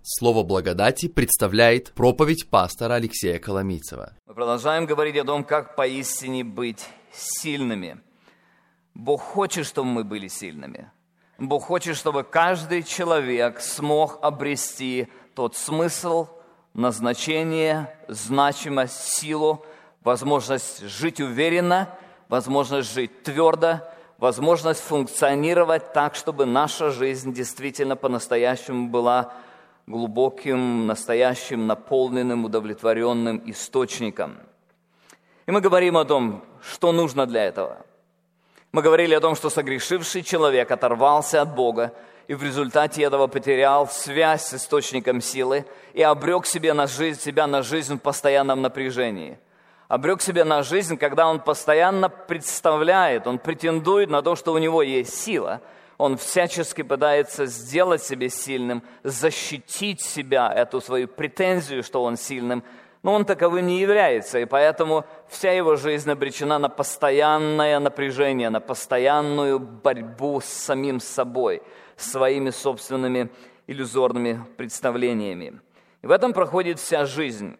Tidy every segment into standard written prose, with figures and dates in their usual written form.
Слово благодати представляет проповедь пастора Алексея Коломийцева. Мы продолжаем говорить о том, как поистине быть сильными. Бог хочет, чтобы мы были сильными. Бог хочет, чтобы каждый человек смог обрести тот смысл, назначение, значимость, силу, возможность жить уверенно, возможность жить твердо, возможность функционировать так, чтобы наша жизнь действительно по-настоящему была глубоким, настоящим, наполненным, удовлетворенным источником. И мы говорим о том, что нужно для этого. Мы говорили о том, что согрешивший человек оторвался от Бога и в результате этого потерял связь с источником силы и обрек себя на жизнь в постоянном напряжении. Обрек себя на жизнь, когда он постоянно представляет, он претендует на то, что у него есть сила. Он всячески пытается сделать себя сильным, защитить себя, эту свою претензию, что он сильным, но он таковым не является, и поэтому вся его жизнь обречена на постоянное напряжение, на постоянную борьбу с самим собой, своими собственными иллюзорными представлениями. И в этом проходит вся жизнь.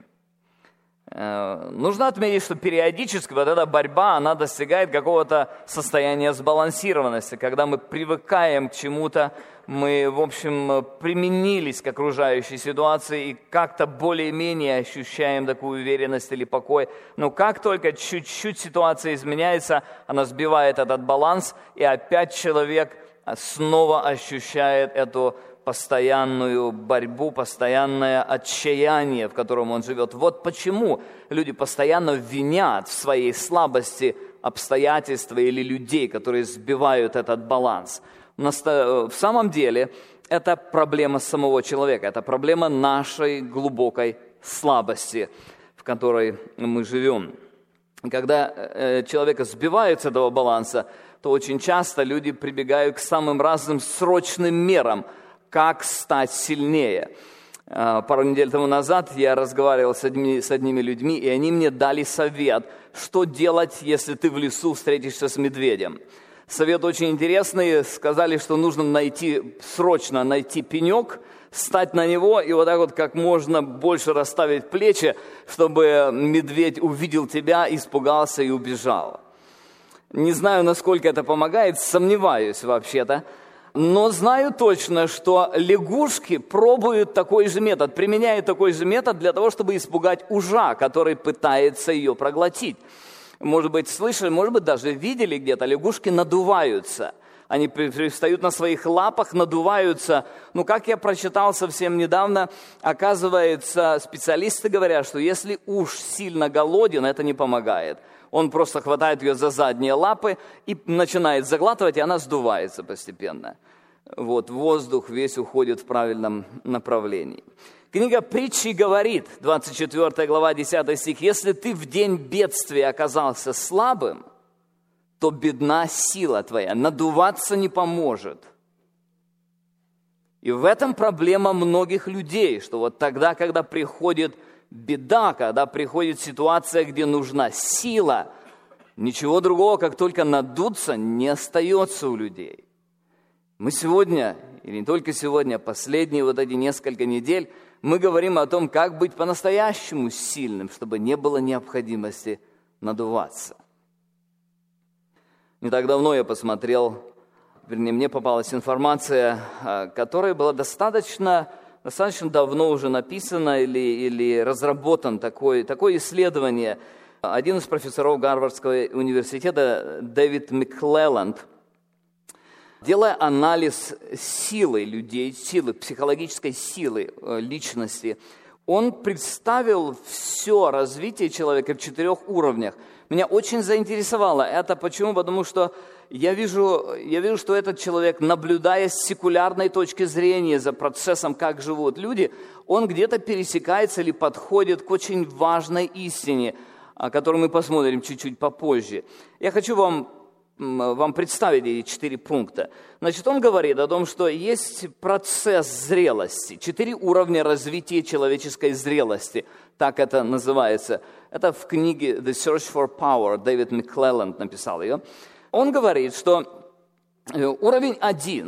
Нужно отметить, что периодически вот эта борьба, она достигает какого-то состояния сбалансированности, когда мы привыкаем к чему-то, мы, в общем, применились к окружающей ситуации и как-то более-менее ощущаем такую уверенность или покой. Но как только чуть-чуть ситуация изменяется, она сбивает этот баланс, и опять человек снова ощущает эту постоянную борьбу, постоянное отчаяние, в котором он живет. Вот почему люди постоянно винят в своей слабости обстоятельства или людей, которые сбивают этот баланс. В самом деле, это проблема самого человека, это проблема нашей глубокой слабости, в которой мы живем. Когда человека сбивают с этого баланса, то очень часто люди прибегают к самым разным срочным мерам, как стать сильнее. Пару недель тому назад я разговаривал с одними людьми, и они мне дали совет, что делать, если ты в лесу встретишься с медведем. Совет очень интересный. Сказали, что нужно срочно найти пенек, встать на него и вот так вот как можно больше расставить плечи, чтобы медведь увидел тебя, испугался и убежал. Не знаю, насколько это помогает, сомневаюсь вообще-то. Но знаю точно, что лягушки пробуют такой же метод, применяют такой же метод для того, чтобы испугать ужа, который пытается ее проглотить. Может быть, слышали, может быть, даже видели где-то, лягушки надуваются. Они пристают на своих лапах, надуваются. Ну, как я прочитал совсем недавно, оказывается, специалисты говорят, что если уж сильно голоден, это не помогает. Он просто хватает ее за задние лапы и начинает заглатывать, и она сдувается постепенно. Вот, воздух весь уходит в правильном направлении. Книга Притчи говорит, 24 глава, 10 стих, «Если ты в день бедствия оказался слабым, то бедна сила твоя, надуваться не поможет». И в этом проблема многих людей, что вот тогда, когда приходит беда, когда приходит ситуация, где нужна сила, ничего другого, как только надуться, не остается у людей. Мы сегодня, или не только сегодня, последние вот эти несколько недель, мы говорим о том, как быть по-настоящему сильным, чтобы не было необходимости надуваться. Не так давно я посмотрел, мне попалась информация, которая была достаточно давно уже написано или разработан такое исследование. Один из профессоров Гарвардского университета, Дэвид Макклелланд, делая анализ силы людей, психологической силы личности, он представил все развитие человека в 4 уровнях. Меня очень заинтересовало это. Почему? Потому что я вижу, что этот человек, наблюдая с секулярной точки зрения за процессом, как живут люди, он где-то пересекается или подходит к очень важной истине, о которой мы посмотрим чуть-чуть попозже. Я хочу вам представить эти 4 пункта. Значит, он говорит о том, что есть процесс зрелости, 4 уровня развития человеческой зрелости, так это называется. Это в книге «The Search for Power», Дэвид Макклелланд написал ее. Он говорит, что уровень 1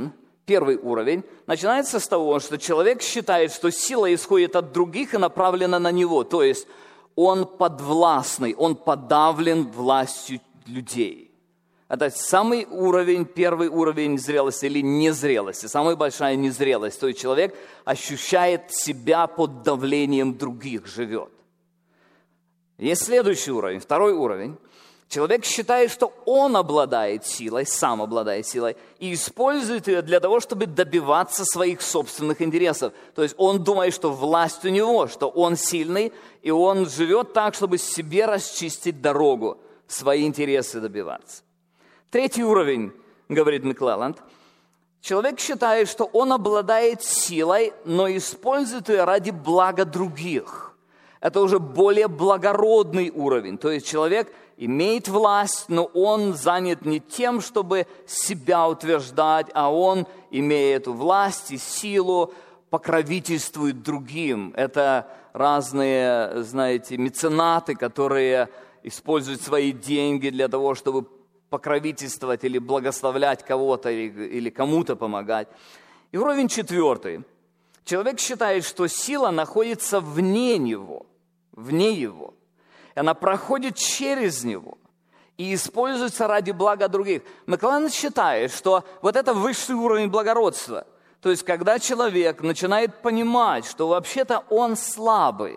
первый уровень, начинается с того, что человек считает, что сила исходит от других и направлена на него. То есть он подвластный, он подавлен властью людей. Это самый уровень, первый уровень зрелости или незрелости, самая большая незрелость. То есть человек ощущает себя под давлением других, живет. Есть следующий уровень, второй уровень. Человек считает, что он обладает силой, сам обладает силой, и использует ее для того, чтобы добиваться своих собственных интересов. То есть он думает, что власть у него, что он сильный, и он живет так, чтобы себе расчистить дорогу, свои интересы добиваться. Третий уровень, говорит Маклелланд, человек считает, что он обладает силой, но использует ее ради блага других. Это уже более благородный уровень. То есть человек имеет власть, но он занят не тем, чтобы себя утверждать, а он, имея эту власть и силу, покровительствует другим. Это разные, знаете, меценаты, которые используют свои деньги для того, чтобы покровительствовать или благословлять кого-то, или кому-то помогать. И уровень четвертый. Человек считает, что сила находится вне него. Она проходит через него и используется ради блага других. Маклелланд считает, что вот это высший уровень благородства. То есть, когда человек начинает понимать, что вообще-то он слабый,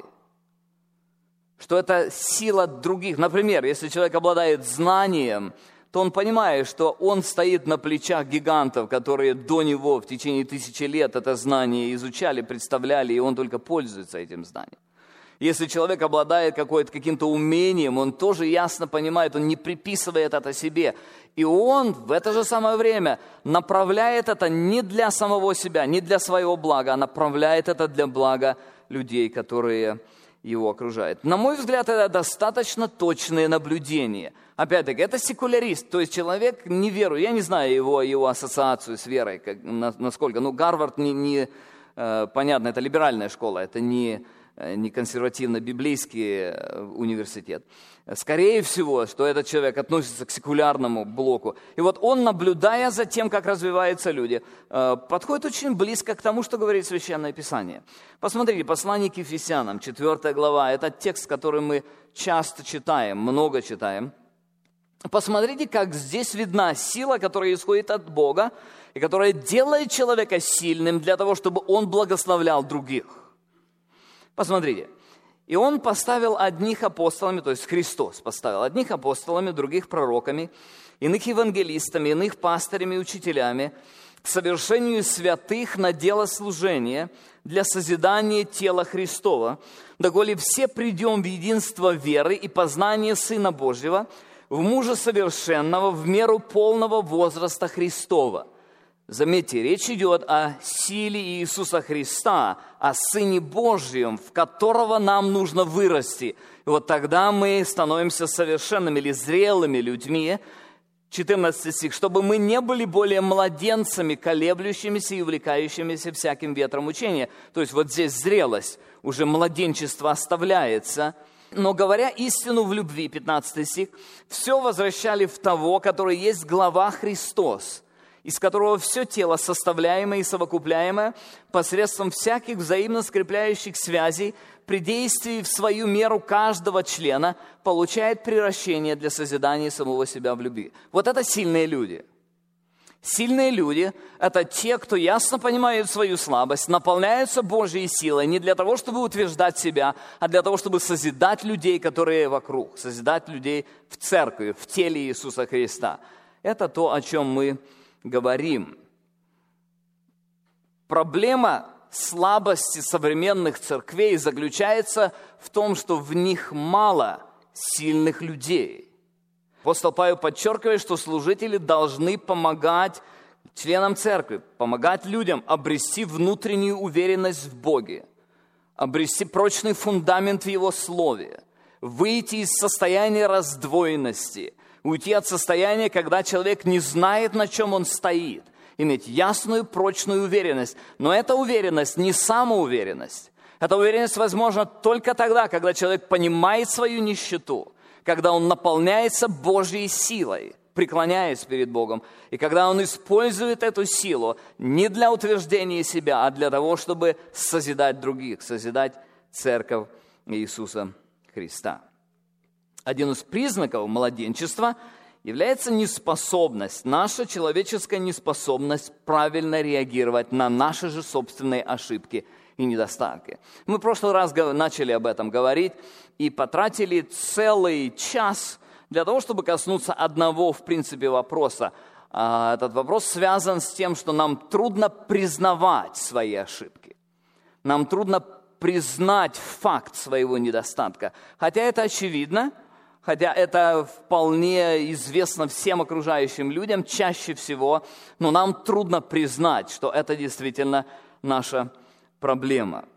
что это сила других. Например, если человек обладает знанием, то он понимает, что он стоит на плечах гигантов, которые до него в течение 1000 лет это знание изучали, представляли, и он только пользуется этим знанием. Если человек обладает каким-то умением, он тоже ясно понимает, он не приписывает это себе. И он в это же самое время направляет это не для самого себя, не для своего блага, а направляет это для блага людей, которые его окружают. На мой взгляд, это достаточно точное наблюдение. Опять-таки, это секулярист, то есть человек не верует. Я не знаю его ассоциацию с верой, насколько. Гарвард понятно, это либеральная школа, это не консервативно-библейский университет. Скорее всего, что этот человек относится к секулярному блоку. И вот он, наблюдая за тем, как развиваются люди, подходит очень близко к тому, что говорит Священное Писание. Посмотрите, послание к Ефесянам, 4 глава, это текст, который мы часто читаем, много читаем. Посмотрите, как здесь видна сила, которая исходит от Бога, и которая делает человека сильным для того, чтобы он благословлял других. Посмотрите. И он поставил одних апостолами, то есть Христос поставил одних апостолами, других пророками, иных евангелистами, иных пастырями и учителями к совершению святых на дело служения для созидания тела Христова, доколе все придем в единство веры и познания Сына Божьего, в мужа совершенного, в меру полного возраста Христова. Заметьте, речь идет о силе Иисуса Христа, о Сыне Божьем, в которого нам нужно вырасти. И вот тогда мы становимся совершенными или зрелыми людьми. 14 стих. «Чтобы мы не были более младенцами, колеблющимися и увлекающимися всяким ветром учения». То есть вот здесь зрелость, уже младенчество оставляется. «Но, говоря истину в любви», 15 стих, «все возвращали в того, который есть глава Христос, из которого все тело, составляемое и совокупляемое, посредством всяких взаимно скрепляющих связей, при действии в свою меру каждого члена, получает приращение для созидания самого себя в любви». Вот это сильные люди. Сильные люди – это те, кто ясно понимают свою слабость, наполняются Божьей силой не для того, чтобы утверждать себя, а для того, чтобы созидать людей, которые вокруг, созидать людей в церкви, в теле Иисуса Христа. Это то, о чем мы говорим. Проблема слабости современных церквей заключается в том, что в них мало сильных людей. Апостол Павел подчеркивает, что служители должны помогать членам церкви, помогать людям обрести внутреннюю уверенность в Боге, обрести прочный фундамент в Его Слове, выйти из состояния раздвоенности, уйти от состояния, когда человек не знает, на чем он стоит, иметь ясную, прочную уверенность. Но эта уверенность не самоуверенность. Эта уверенность возможна только тогда, когда человек понимает свою нищету, когда он наполняется Божьей силой. преклоняясь перед Богом. И когда он использует эту силу не для утверждения себя, а для того, чтобы созидать других, созидать церковь Иисуса Христа. Один из признаков младенчества является неспособность, наша человеческая неспособность правильно реагировать на наши же собственные ошибки и недостатки. Мы в прошлый раз начали об этом говорить и потратили целый час для того, чтобы коснуться одного, в принципе, вопроса. Этот вопрос связан с тем, что нам трудно признавать свои ошибки. Нам трудно признать факт своего недостатка. Хотя это очевидно, хотя это вполне известно всем окружающим людям, чаще всего, но нам трудно признать, что это действительно наша проблема.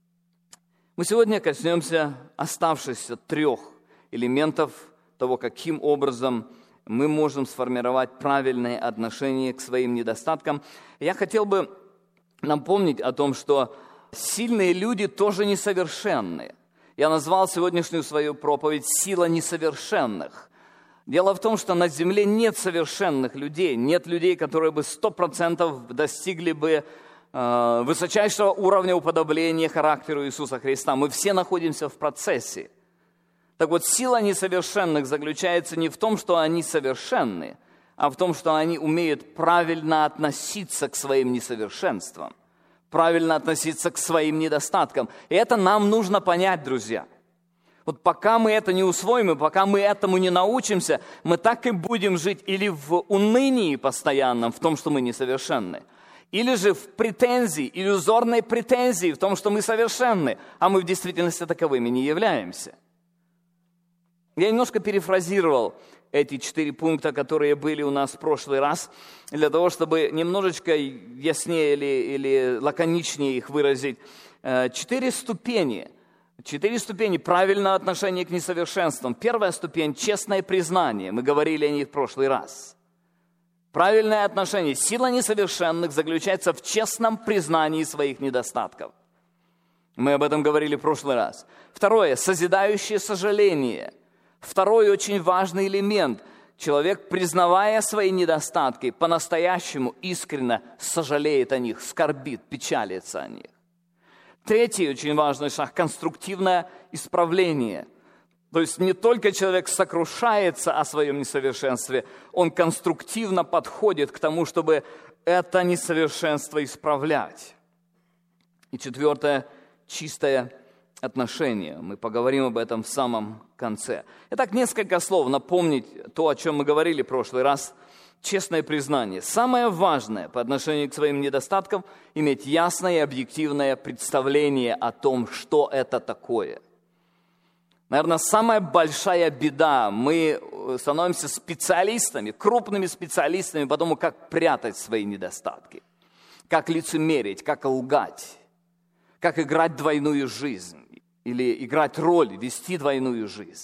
Мы сегодня коснемся оставшихся 3 элементов того, каким образом мы можем сформировать правильное отношение к своим недостаткам. Я хотел бы напомнить о том, что сильные люди тоже несовершенны. Я назвал сегодняшнюю свою проповедь «Сила несовершенных». Дело в том, что на земле нет совершенных людей, нет людей, которые бы 100% достигли бы высочайшего уровня уподобления характеру Иисуса Христа. Мы все находимся в процессе. Так вот, сила несовершенных заключается не в том, что они совершенны, а в том, что они умеют правильно относиться к своим несовершенствам, правильно относиться к своим недостаткам. И это нам нужно понять, друзья. Вот пока мы это не усвоим, и пока мы этому не научимся, мы так и будем жить или в унынии постоянном, в том, что мы несовершенны, или же в претензии, иллюзорной претензии в том, что мы совершенны, а мы в действительности таковыми не являемся. Я немножко перефразировал эти 4 пункта, которые были у нас в прошлый раз, для того, чтобы немножечко яснее или лаконичнее их выразить. 4 ступени правильного отношения к несовершенствам. Первая ступень – честное признание. Мы говорили о них в прошлый раз. Правильное отношение. Сила несовершенных заключается в честном признании своих недостатков. Мы об этом говорили в прошлый раз. Второе – созидающее сожаление. Второй очень важный элемент. Человек, признавая свои недостатки, по-настоящему искренне сожалеет о них, скорбит, печалится о них. Третий очень важный шаг – конструктивное исправление. То есть не только человек сокрушается о своем несовершенстве, он конструктивно подходит к тому, чтобы это несовершенство исправлять. И четвертое – чистое отношение. Мы поговорим об этом в самом конце. Итак, несколько слов напомнить то, о чем мы говорили в прошлый раз. Честное признание. Самое важное по отношению к своим недостаткам – иметь ясное и объективное представление о том, что это такое. Наверное, самая большая беда – мы становимся специалистами, крупными специалистами по тому, как прятать свои недостатки, как лицемерить, как лгать, как играть двойную жизнь или играть роль, вести двойную жизнь.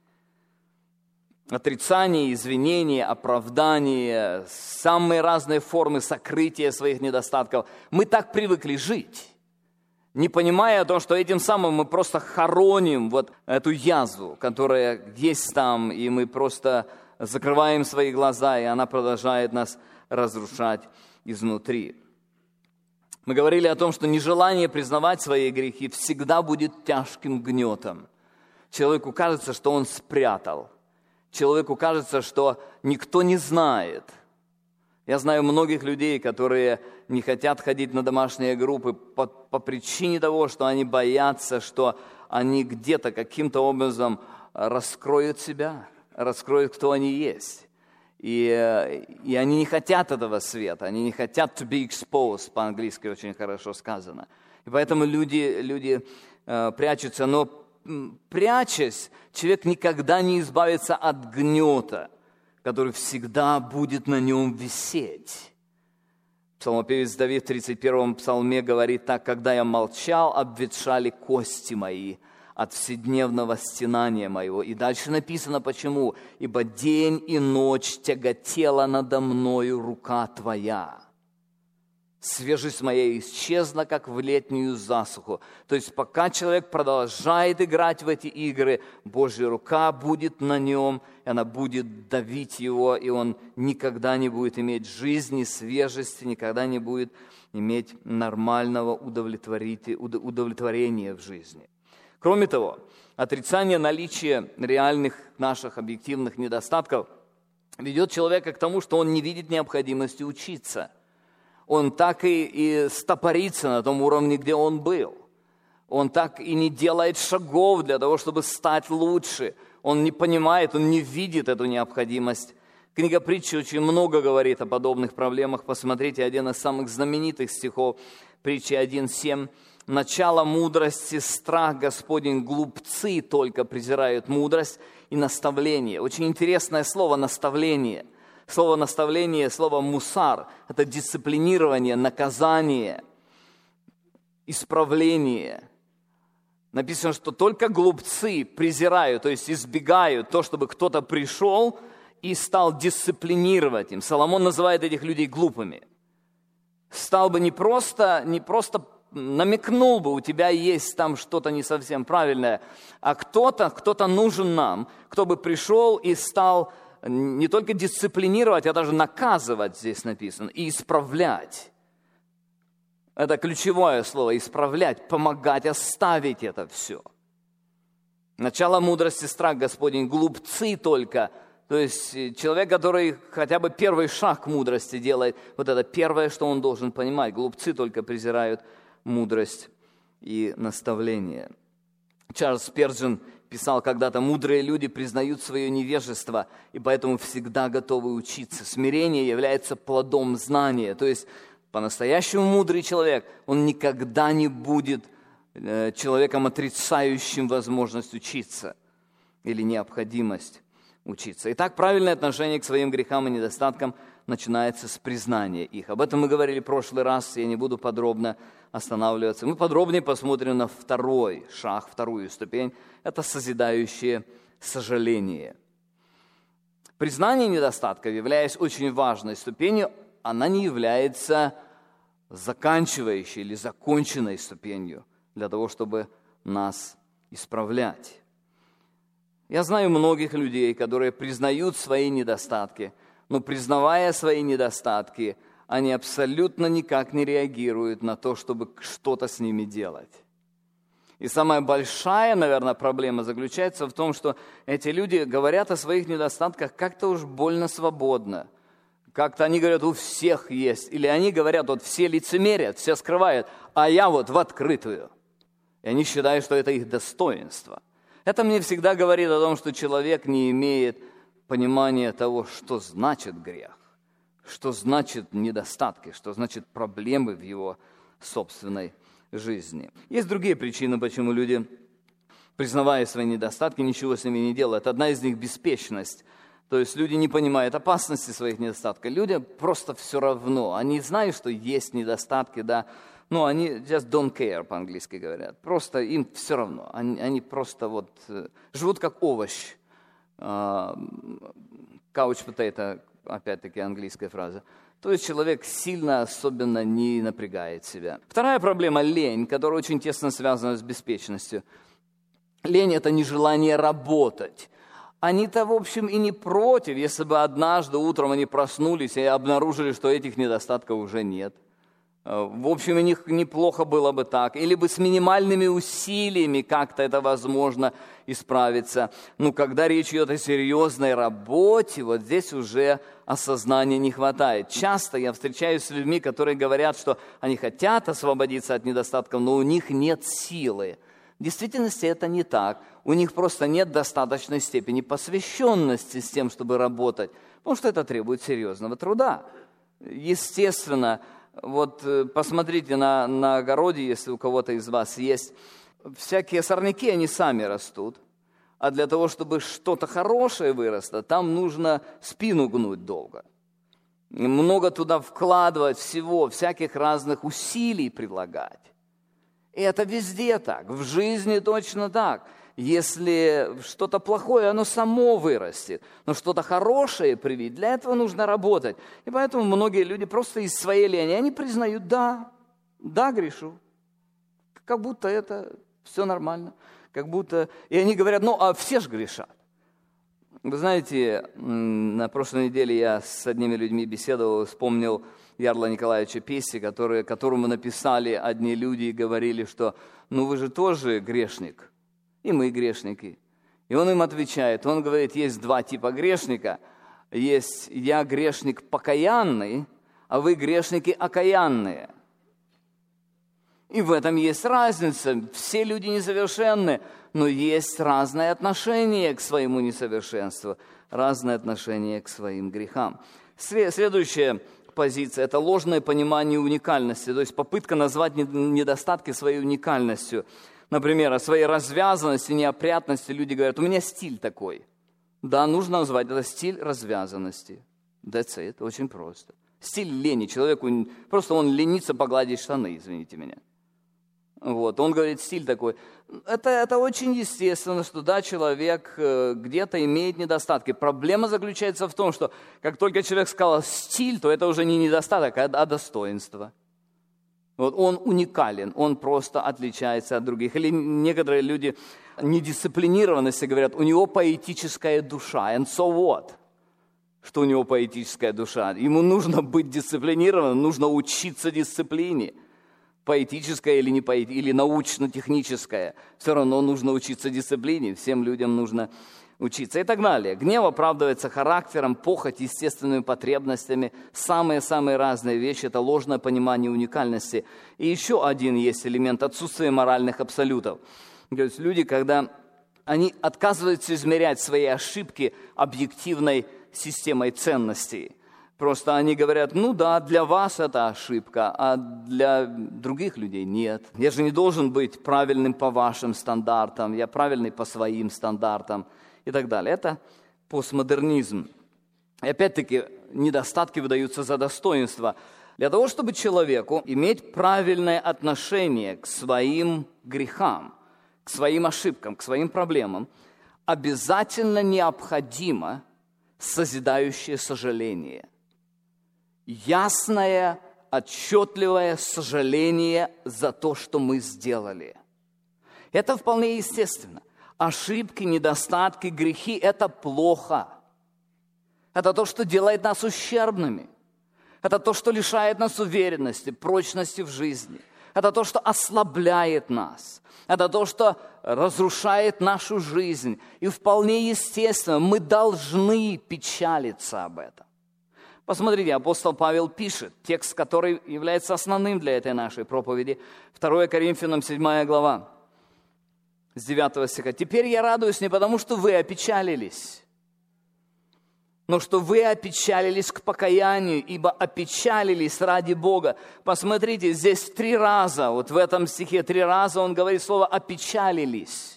Отрицание, извинение, оправдание, самые разные формы сокрытия своих недостатков. Мы так привыкли жить, не понимая о том, что этим самым мы просто хороним вот эту язву, которая есть там, и мы просто закрываем свои глаза, и она продолжает нас разрушать изнутри. Мы говорили о том, что нежелание признавать свои грехи всегда будет тяжким гнетом. Человеку кажется, что он спрятал. Человеку кажется, что никто не знает. Я знаю многих людей, которые не хотят ходить на домашние группы по причине того, что они боятся, что они где-то каким-то образом раскроют себя, раскроют, кто они есть. И они не хотят этого света, они не хотят to be exposed, по-английски очень хорошо сказано. И поэтому люди прячутся, но прячась, человек никогда не избавится от гнета, который всегда будет на нем висеть. Псалмопевец Давид в 31-м псалме говорит так: «Когда я молчал, обветшали кости мои от вседневного стенания моего». И дальше написано почему. «Ибо день и ночь тяготела надо мною рука Твоя». Свежесть моя исчезла, как в летнюю засуху. То есть пока человек продолжает играть в эти игры, Божья рука будет на нем, и она будет давить его, и он никогда не будет иметь жизни, свежести, никогда не будет иметь нормального удовлетворения в жизни. Кроме того, отрицание наличия реальных наших объективных недостатков ведет человека к тому, что он не видит необходимости учиться. Он так и стопорится на том уровне, где он был. Он так и не делает шагов для того, чтобы стать лучше. Он не понимает, он не видит эту необходимость. Книга Притчи очень много говорит о подобных проблемах. Посмотрите, один из самых знаменитых стихов, Притчи 1:7. «Начало мудрости, страх Господень, глупцы только презирают мудрость и наставление». Очень интересное слово «наставление». Слово «наставление», слово «мусар» – это дисциплинирование, наказание, исправление. Написано, что только глупцы презирают, то есть избегают то, чтобы кто-то пришел и стал дисциплинировать им. Соломон называет этих людей глупыми. Стал бы не просто намекнул бы, у тебя есть там что-то не совсем правильное, а кто-то нужен нам, кто бы пришел и стал не только дисциплинировать, а даже наказывать, здесь написано, и исправлять. Это ключевое слово, исправлять, помогать, оставить это все. Начало мудрости, страх Господень, глупцы только, то есть человек, который хотя бы первый шаг к мудрости делает, вот это первое, что он должен понимать, глупцы только презирают мудрость и наставление. Чарльз Сперджен писал когда-то: «Мудрые люди признают свое невежество и поэтому всегда готовы учиться. Смирение является плодом знания». То есть по-настоящему мудрый человек, он никогда не будет человеком, отрицающим возможность учиться или необходимость учиться. Итак, правильное отношение к своим грехам и недостаткам начинается с признания их. Об этом мы говорили в прошлый раз, я не буду подробно останавливаться. Мы подробнее посмотрим на второй шаг, вторую ступень. Это созидающее сожаление. Признание недостатков, являясь очень важной ступенью, она не является заканчивающей или законченной ступенью для того, чтобы нас исправлять. Я знаю многих людей, которые признают свои недостатки, но признавая свои недостатки, они абсолютно никак не реагируют на то, чтобы что-то с ними делать. И самая большая, наверное, проблема заключается в том, что эти люди говорят о своих недостатках как-то уж больно свободно. Как-то они говорят, у всех есть. Или они говорят, вот все лицемерят, все скрывают, а я вот в открытую. И они считают, что это их достоинство. Это мне всегда говорит о том, что человек не имеет понимания того, что значит грех, что значит недостатки, что значит проблемы в его собственной жизни. Есть другие причины, почему люди, признавая свои недостатки, ничего с ними не делают. Одна из них – беспечность. То есть люди не понимают опасности своих недостатков. Людям просто все равно. Они знают, что есть недостатки, да, но они just don't care, по-английски говорят. Просто им все равно. Они просто вот живут как овощ. Couch potato, опять-таки английская фраза. То есть человек сильно особенно не напрягает себя. Вторая проблема – лень, которая очень тесно связана с беспечностью. Лень – это нежелание работать. Они-то, в общем, и не против, если бы однажды утром они проснулись и обнаружили, что этих недостатков уже нет. В общем, у них неплохо было бы так. Или бы с минимальными усилиями как-то это возможно исправиться. Но когда речь идет о серьезной работе, вот здесь уже осознания не хватает. Часто я встречаюсь с людьми, которые говорят, что они хотят освободиться от недостатков, но у них нет силы. В действительности это не так. У них просто нет достаточной степени посвященности с тем, чтобы работать, потому что это требует серьезного труда. Естественно, вот посмотрите на огороде, если у кого-то из вас есть, всякие сорняки, они сами растут. А для того, чтобы что-то хорошее выросло, там нужно спину гнуть долго. Много туда вкладывать всего, всяких разных усилий прилагать. И это везде так, в жизни точно так. если что-то плохое, оно само вырастет. Но что-то хорошее привить, для этого нужно работать. И поэтому многие люди просто из своей лени, они признают, да, грешу. Как будто это все нормально. Как будто... И они говорят, а все же грешат. Вы знаете, на прошлой неделе я с одними людьми беседовал, вспомнил Ярла Николаевича Песси, которому написали одни люди и говорили, что вы же тоже грешник, и мы грешники. И он им отвечает, он говорит, есть два типа грешника. Есть я грешник покаянный, а вы грешники окаянные. И в этом есть разница. Все люди несовершенны, но есть разное отношение к своему несовершенству, разное отношение к своим грехам. Следующая позиция – это ложное понимание уникальности, то есть попытка назвать недостатки своей уникальностью. Например, о своей развязанности, неопрятности люди говорят, у меня стиль такой. Да, нужно назвать это стиль развязанности. That's it, очень просто. Стиль лени, человеку просто он ленится погладить штаны, извините меня. Он говорит, стиль такой. Это очень естественно, что да, человек где-то имеет недостатки. Проблема заключается в том, что как только человек сказал стиль, то это уже не недостаток, а достоинство. Он уникален, он просто отличается от других. Или некоторые люди недисциплинированности говорят, у него поэтическая душа. And so what? Что у него поэтическая душа? Ему нужно быть дисциплинированным, нужно учиться дисциплине. Поэтическая или не поэтическая, или научно-техническая. Все равно нужно учиться дисциплине, всем людям нужно учиться и так далее. Гнев оправдывается характером, похоть, естественными потребностями. Самые-самые разные вещи – это ложное понимание уникальности. И еще один есть элемент – отсутствие моральных абсолютов. То есть люди, когда они отказываются измерять свои ошибки объективной системой ценностей. Просто они говорят, для вас это ошибка, а для других людей нет. Я же не должен быть правильным по вашим стандартам, я правильный по своим стандартам и так далее. Это постмодернизм. И опять-таки недостатки выдаются за достоинство. Для того, чтобы человеку иметь правильное отношение к своим грехам, к своим ошибкам, к своим проблемам, обязательно необходимо созидающее сожаление. Ясное, отчетливое сожаление за то, что мы сделали. Это вполне естественно. Ошибки, недостатки, грехи – это плохо. Это то, что делает нас ущербными. Это то, что лишает нас уверенности, прочности в жизни. Это то, что ослабляет нас. Это то, что разрушает нашу жизнь. И вполне естественно, мы должны печалиться об этом. Посмотрите, апостол Павел пишет, текст, который является основным для этой нашей проповеди, 2 Коринфянам 7 глава, с 9 стиха. «Теперь я радуюсь не потому, что вы опечалились, но что вы опечалились к покаянию, ибо опечалились ради Бога». Посмотрите, здесь 3 раза, в этом стихе 3 раза он говорит слово «опечалились».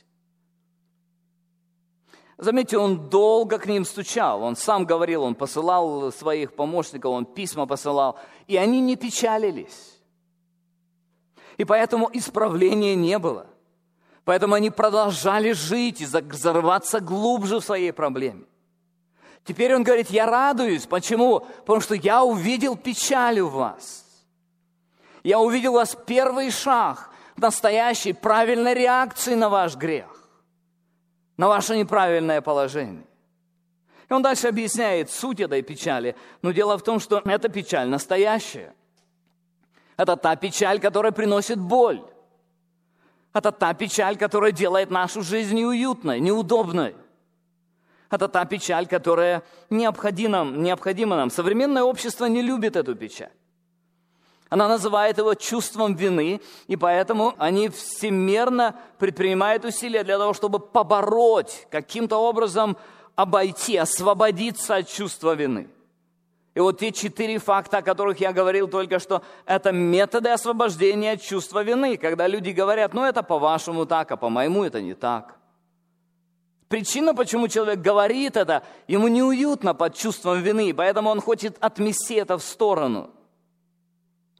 Заметьте, он долго к ним стучал, он сам говорил, он посылал своих помощников, он письма посылал, и они не печалились. И поэтому исправления не было. Поэтому они продолжали жить и зарываться глубже в своей проблеме. Теперь он говорит, я радуюсь. Почему? Потому что я увидел печаль у вас. Я увидел у вас первый шаг настоящей правильной реакции на ваш грех, на ваше неправильное положение. И он дальше объясняет суть этой печали. Но дело в том, что эта печаль настоящая. Это та печаль, которая приносит боль. Это та печаль, которая делает нашу жизнь неуютной, неудобной. Это та печаль, которая необходима нам. Современное общество не любит эту печаль. Она называет его чувством вины, и поэтому они всемерно предпринимают усилия для того, чтобы побороть, каким-то образом обойти, освободиться от чувства вины. И вот те 4 факта, о которых я говорил только что, это методы освобождения от чувства вины. Когда люди говорят, это по-вашему так, а по-моему это не так. Причина, почему человек говорит это, ему неуютно под чувством вины, поэтому он хочет отмести это в сторону.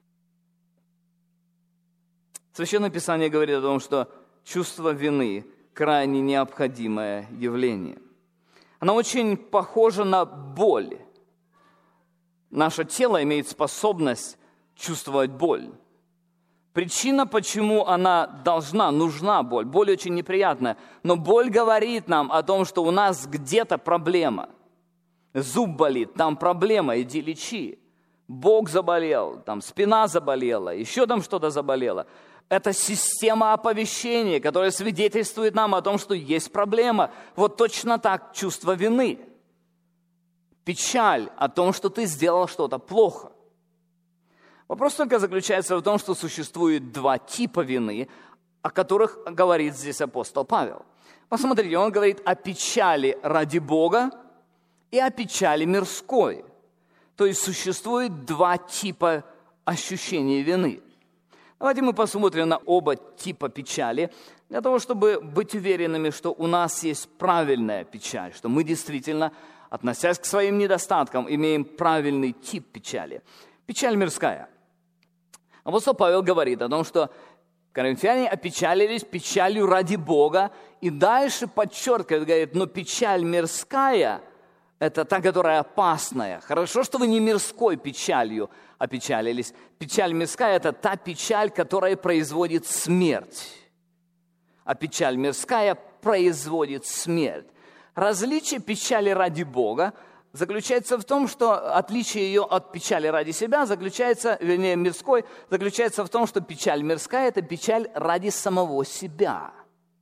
Священное Писание говорит о том, что чувство вины крайне необходимое явление. Она очень похожа на боль. Наше тело имеет способность чувствовать боль. Причина, почему она нужна боль. Боль очень неприятная. Но боль говорит нам о том, что у нас где-то проблема. Зуб болит, там проблема, иди лечи. Бок заболел, там спина заболела, еще там что-то заболело. Это система оповещения, которая свидетельствует нам о том, что есть проблема. Вот точно так чувство вины. Печаль о том, что ты сделал что-то плохо. Вопрос только заключается в том, что существует два типа вины, о которых говорит здесь апостол Павел. Посмотрите, он говорит о печали ради Бога и о печали мирской. То есть существует два типа ощущения вины. Давайте мы посмотрим на оба типа печали, для того, чтобы быть уверенными, что у нас есть правильная печаль, что мы действительно, относясь к своим недостаткам, имеем правильный тип печали. Печаль мирская. Апостол Павел говорит о том, что коринфяне опечалились печалью ради Бога, и дальше подчеркивает, говорит, но печаль мирская – это та, которая опасная. Хорошо, что вы не мирской печалью опечалились. Печаль мирская – это та печаль, которая производит смерть. А печаль мирская производит смерть. Различие печали ради Бога заключается в том, что отличие ее от печали ради себя мирской, заключается в том, что печаль мирская – это печаль ради самого себя.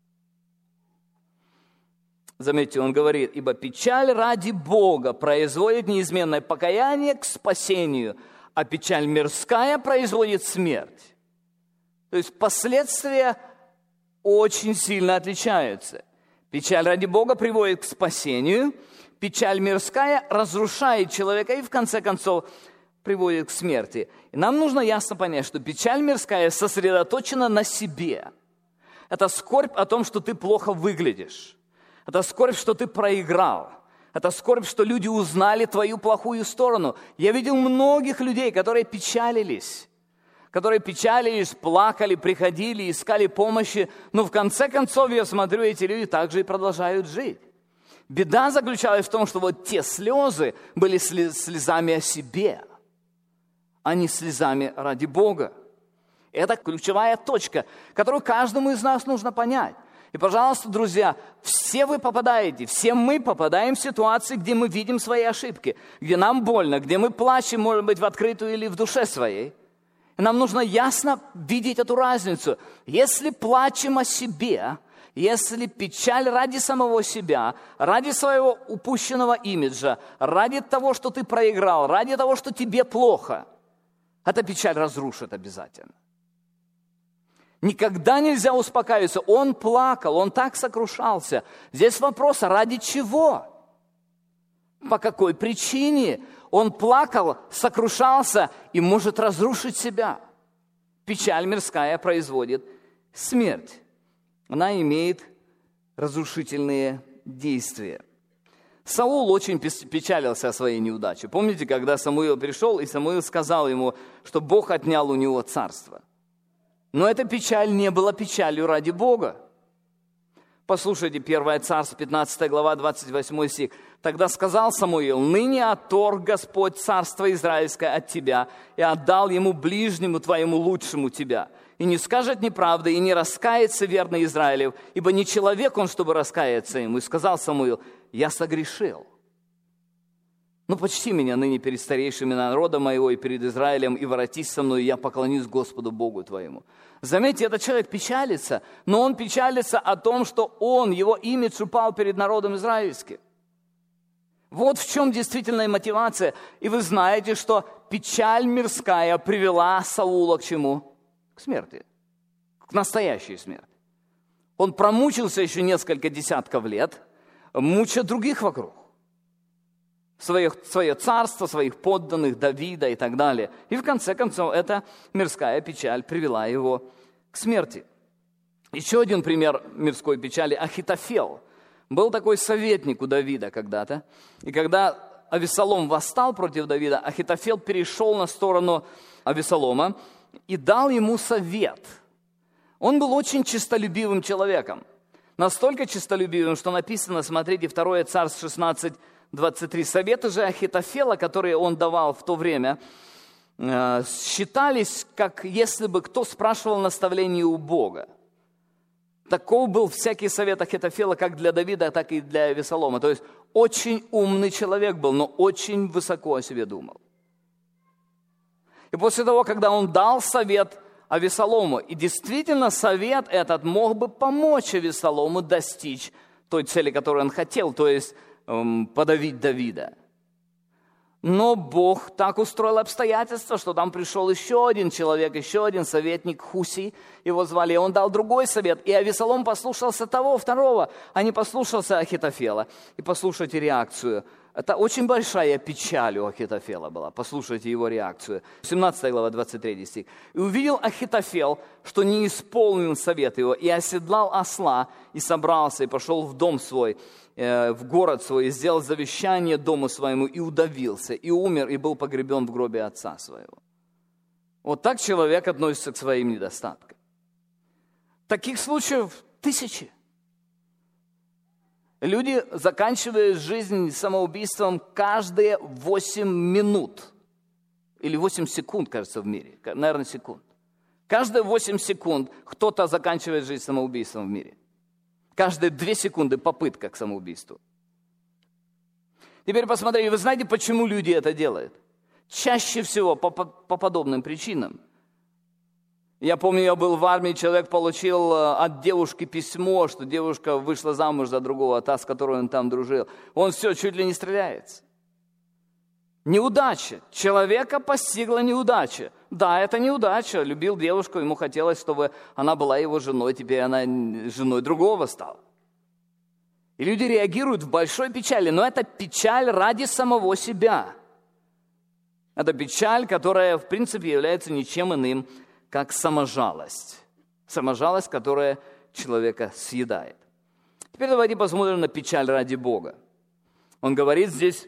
Заметьте, он говорит, ибо печаль ради Бога производит неизменное покаяние к спасению, а печаль мирская производит смерть. То есть последствия очень сильно отличаются. Печаль ради Бога приводит к спасению, печаль мирская разрушает человека и в конце концов приводит к смерти. И нам нужно ясно понять, что печаль мирская сосредоточена на себе. Это скорбь о том, что ты плохо выглядишь. Это скорбь, что ты проиграл. Это скорбь, что люди узнали твою плохую сторону. Я видел многих людей, которые печалились, плакали, приходили, искали помощи. Но в конце концов, я смотрю, эти люди также и продолжают жить. Беда заключалась в том, что вот те слезы были слезами о себе, а не слезами ради Бога. Это ключевая точка, которую каждому из нас нужно понять. И, пожалуйста, друзья, все вы попадаете, все мы попадаем в ситуации, где мы видим свои ошибки, где нам больно, где мы плачем, может быть, в открытую или в душе своей. И нам нужно ясно видеть эту разницу. Если плачем о себе, если печаль ради самого себя, ради своего упущенного имиджа, ради того, что ты проиграл, ради того, что тебе плохо, эта печаль разрушит обязательно. Никогда нельзя успокаиваться. Он плакал, он так сокрушался. Здесь вопрос, а ради чего? По какой причине он плакал, сокрушался и может разрушить себя? Печаль мирская производит смерть. Она имеет разрушительные действия. Саул очень печалился о своей неудаче. Помните, когда Самуил пришел, и Самуил сказал ему, что Бог отнял у него царство. Но эта печаль не была печалью ради Бога. Послушайте, 1 Царств, 15 глава, 28 стих. «Тогда сказал Самуил, ныне отторг Господь царство Израильское от тебя и отдал ему ближнему твоему лучшему тебя. И не скажет неправды, и не раскается верный Израилев, ибо не человек он, чтобы раскаяться ему. И сказал Самуил, я согрешил. Ну, почти меня ныне перед старейшими народа моего и перед Израилем, и воротись со мной, и я поклонюсь Господу Богу твоему». Заметьте, этот человек печалится, но он печалится о том, что его имидж упал перед народом израильским. Вот в чем действительная мотивация. И вы знаете, что печаль мирская привела Саула к чему? К смерти. К настоящей смерти. Он промучился еще несколько десятков лет, мучая других вокруг. Свое царство, своих подданных, Давида и так далее. И в конце концов, эта мирская печаль привела его к смерти. Еще один пример мирской печали – Ахитофел. Был такой советник у Давида когда-то. И когда Авессалом восстал против Давида, Ахитофел перешел на сторону Авессалома и дал ему совет. Он был очень честолюбивым человеком. настолько честолюбивым, что написано, смотрите, 2 Царств 16:23. Советы же Ахитофела, которые он давал в то время, считались, как если бы кто спрашивал наставление у Бога. Таков был всякий совет Ахитофела как для Давида, так и для Авесолома. То есть очень умный человек был, но очень высоко о себе думал. И после того, когда он дал совет Авесолому, и действительно совет этот мог бы помочь Авесолому достичь той цели, которую он хотел, то есть подавить Давида. Но Бог так устроил обстоятельства, что там пришел еще один человек, еще один советник, Хусий, его звали, и он дал другой совет. И Авесолом послушался того, второго, а не послушался Ахитофела. И послушайте реакцию. Это очень большая печаль у Ахитофела была. Послушайте его реакцию. 17 глава, 23 стих. «И увидел Ахитофел, что не исполнил совет его, и оседлал осла, и собрался, и пошел в дом свой, в город свой, и сделал завещание дому своему, и удавился, и умер, и был погребен в гробе отца своего». Вот так человек относится к своим недостаткам. Таких случаев тысячи. Люди заканчивают жизнь самоубийством каждые 8 минут. Или 8 секунд, кажется, в мире. Наверное, секунд. Каждые 8 секунд кто-то заканчивает жизнь самоубийством в мире. Каждые 2 секунды попытка к самоубийству. Теперь посмотрите, вы знаете, почему люди это делают? Чаще всего по подобным причинам. Я помню, я был в армии, человек получил от девушки письмо, что девушка вышла замуж за другого, та, с которой он там дружил. Он все, чуть ли не стреляется. Неудача. Человека постигла неудача. Да, это неудача. Любил девушку, ему хотелось, чтобы она была его женой, теперь она женой другого стала. И люди реагируют в большой печали, но это печаль ради самого себя. Это печаль, которая, в принципе, является ничем иным, как саможалость. Саможалость, которая человека съедает. Теперь давайте посмотрим на печаль ради Бога. Он говорит здесь: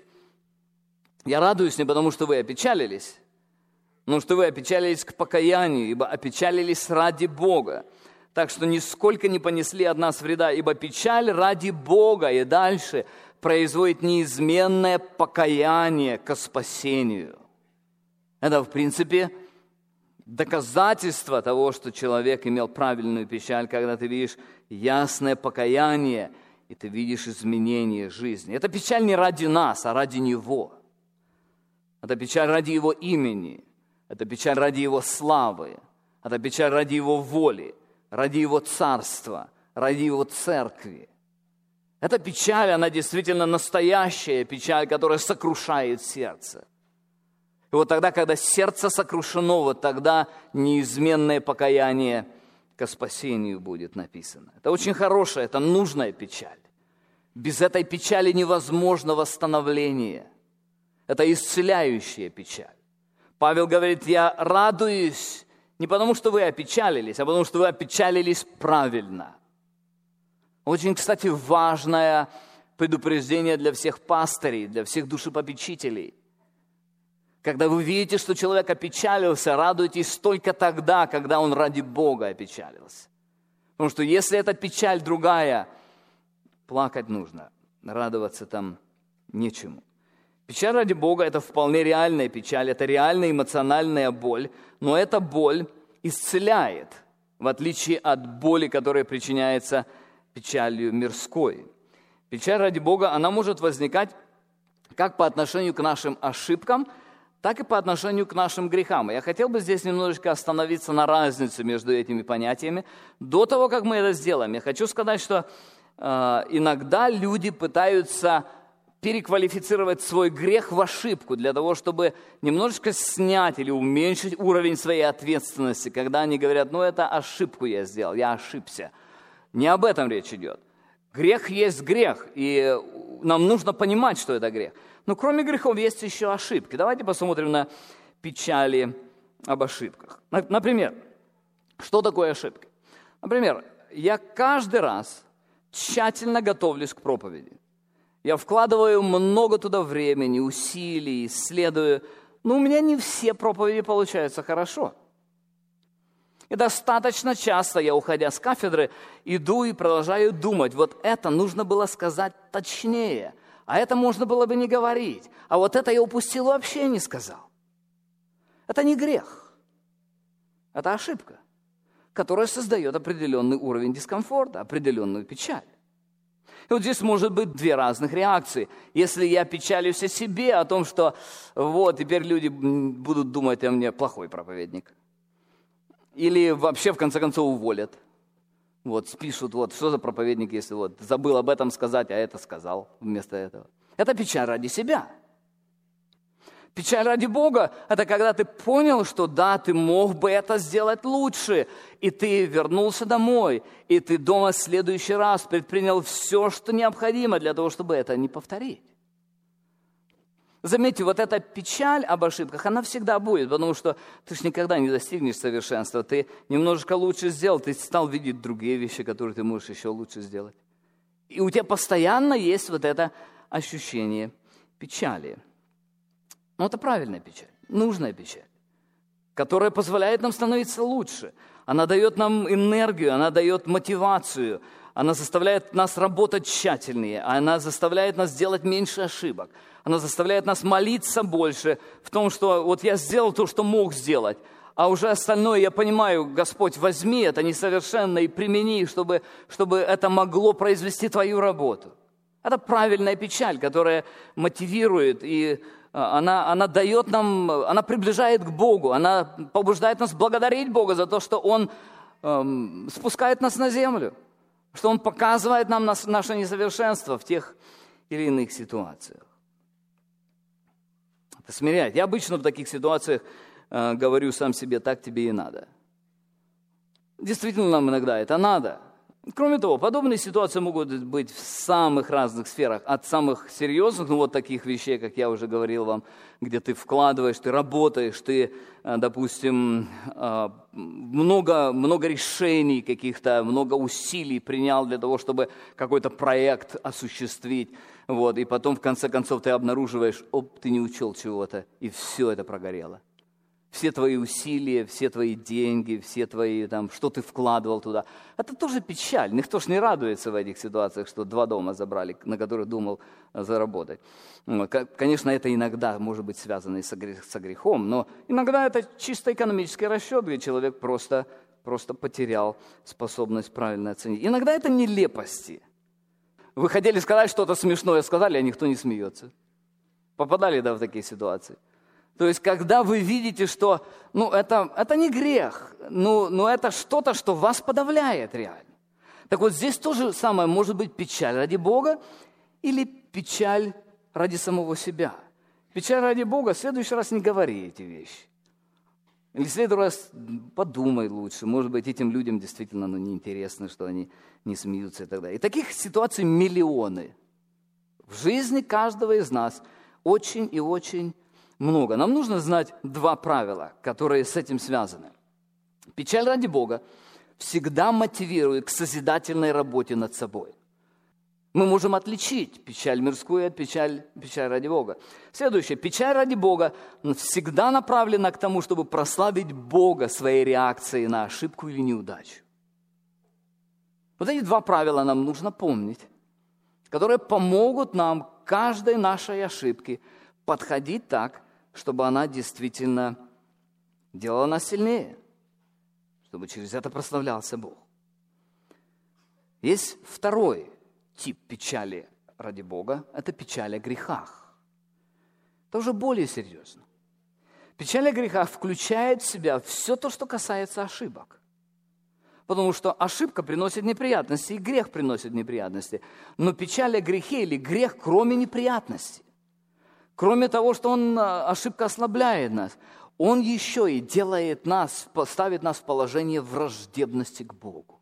«Я радуюсь не потому, что вы опечалились, но что вы опечалились к покаянию, ибо опечалились ради Бога. Так что нисколько не понесли от нас вреда, ибо печаль ради Бога и дальше производит неизменное покаяние ко спасению». Это, в принципе, доказательство того, что человек имел правильную печаль, когда ты видишь ясное покаяние, и ты видишь изменение жизни. Это печаль не ради нас, а ради Него. Это печаль ради Его имени. Это печаль ради Его славы. Это печаль ради Его воли, ради Его царства, ради Его церкви. Эта печаль, она действительно настоящая печаль, которая сокрушает сердце. И вот тогда, когда сердце сокрушено, вот тогда неизменное покаяние ко спасению будет написано. Это очень хорошая, это нужная печаль. Без этой печали невозможно восстановление. Это исцеляющая печаль. Павел говорит: «Я радуюсь не потому, что вы опечалились, а потому, что вы опечалились правильно». Очень, кстати, важное предупреждение для всех пастырей, для всех душепопечителей. Когда вы видите, что человек опечалился, радуйтесь только тогда, когда он ради Бога опечалился. Потому что если эта печаль другая, плакать нужно, радоваться там нечему. Печаль ради Бога – это вполне реальная печаль, это реальная эмоциональная боль, но эта боль исцеляет, в отличие от боли, которая причиняется печалью мирской. Печаль ради Бога, она может возникать как по отношению к нашим ошибкам, так и по отношению к нашим грехам. Я хотел бы здесь немножечко остановиться на разнице между этими понятиями. До того, как мы это сделаем, я хочу сказать, что иногда люди пытаются переквалифицировать свой грех в ошибку для того, чтобы немножечко снять или уменьшить уровень своей ответственности, когда они говорят: ну, это ошибку я сделал, я ошибся. Не об этом речь идет. Грех есть грех, и нам нужно понимать, что это грех. Но кроме грехов есть еще ошибки. Давайте посмотрим на печали об ошибках. Например, что такое ошибки? Например, я каждый раз тщательно готовлюсь к проповеди. Я вкладываю много туда времени, усилий, исследую. Но у меня не все проповеди получаются хорошо. И достаточно часто я, уходя с кафедры, иду и продолжаю думать, вот это нужно было сказать точнее, а это можно было бы не говорить, а вот это я упустил, вообще не сказал. Это не грех, это ошибка, которая создает определенный уровень дискомфорта, определенную печаль. И вот здесь может быть две разных реакции. Если я печалюсь о себе, о том, что вот теперь люди будут думать о мне плохой проповедник. Или вообще в конце концов уволят. Вот спишут, вот что за проповедник, если вот забыл об этом сказать, а это сказал вместо этого. Это печаль ради себя. Печаль ради Бога – это когда ты понял, что да, ты мог бы это сделать лучше, и ты вернулся домой, и ты дома в следующий раз предпринял все, что необходимо для того, чтобы это не повторить. Заметьте, вот эта печаль об ошибках, она всегда будет, потому что ты же никогда не достигнешь совершенства, ты немножко лучше сделал, ты стал видеть другие вещи, которые ты можешь еще лучше сделать. И у тебя постоянно есть вот это ощущение печали. Но это правильная печаль, нужная печаль, которая позволяет нам становиться лучше. Она дает нам энергию, она дает мотивацию, она заставляет нас работать тщательнее, она заставляет нас делать меньше ошибок, она заставляет нас молиться больше в том, что вот я сделал то, что мог сделать, а уже остальное я понимаю, Господь, возьми это несовершенно и примени, чтобы это могло произвести Твою работу. Это правильная печаль, которая мотивирует и она дает нам, она приближает к Богу, она побуждает нас благодарить Бога за то, что Он спускает нас на землю, что Он показывает нам наше несовершенство в тех или иных ситуациях. Это смиряет. Я обычно в таких ситуациях говорю сам себе, так тебе и надо. Действительно, нам иногда это надо. Кроме того, подобные ситуации могут быть в самых разных сферах, от самых серьезных, вот таких вещей, как я уже говорил вам, где ты вкладываешь, ты работаешь, ты, допустим, много решений каких-то, много усилий принял для того, чтобы какой-то проект осуществить, вот, и потом, в конце концов, ты обнаруживаешь, ты не учел чего-то, и все это прогорело. Все твои усилия, все твои деньги, все твои, что ты вкладывал туда. Это тоже печаль. Никто ж не радуется в этих ситуациях, что 2 дома забрали, на которые думал заработать. Конечно, это иногда может быть связано и со грехом, но иногда это чисто экономический расчет, где человек просто потерял способность правильно оценить. Иногда это нелепости. Вы хотели сказать что-то смешное, сказали, а никто не смеется. Попадали, в такие ситуации? То есть, когда вы видите, что это не грех, но это что-то, что вас подавляет реально. Так вот, здесь тоже самое может быть печаль ради Бога или печаль ради самого себя. Печаль ради Бога, в следующий раз не говори эти вещи. Или в следующий раз подумай лучше. Может быть, этим людям действительно неинтересно, что они не смеются и так далее. И таких ситуаций миллионы. В жизни каждого из нас очень и очень много. Нам нужно знать 2 правила, которые с этим связаны. Печаль ради Бога всегда мотивирует к созидательной работе над собой. Мы можем отличить печаль мирскую от печаль ради Бога. Следующее. Печаль ради Бога всегда направлена к тому, чтобы прославить Бога своей реакцией на ошибку или неудачу. Вот эти 2 правила нам нужно помнить, которые помогут нам к каждой нашей ошибке подходить так, чтобы она действительно делала нас сильнее, чтобы через это прославлялся Бог. Есть 2 тип печали ради Бога, это печаль о грехах. Это уже более серьезно. Печаль о грехах включает в себя все то, что касается ошибок. Потому что ошибка приносит неприятности, и грех приносит неприятности. Но печаль о грехе или грех, кроме неприятностей, кроме того, что ошибка ослабляет нас, он еще и ставит нас в положение враждебности к Богу.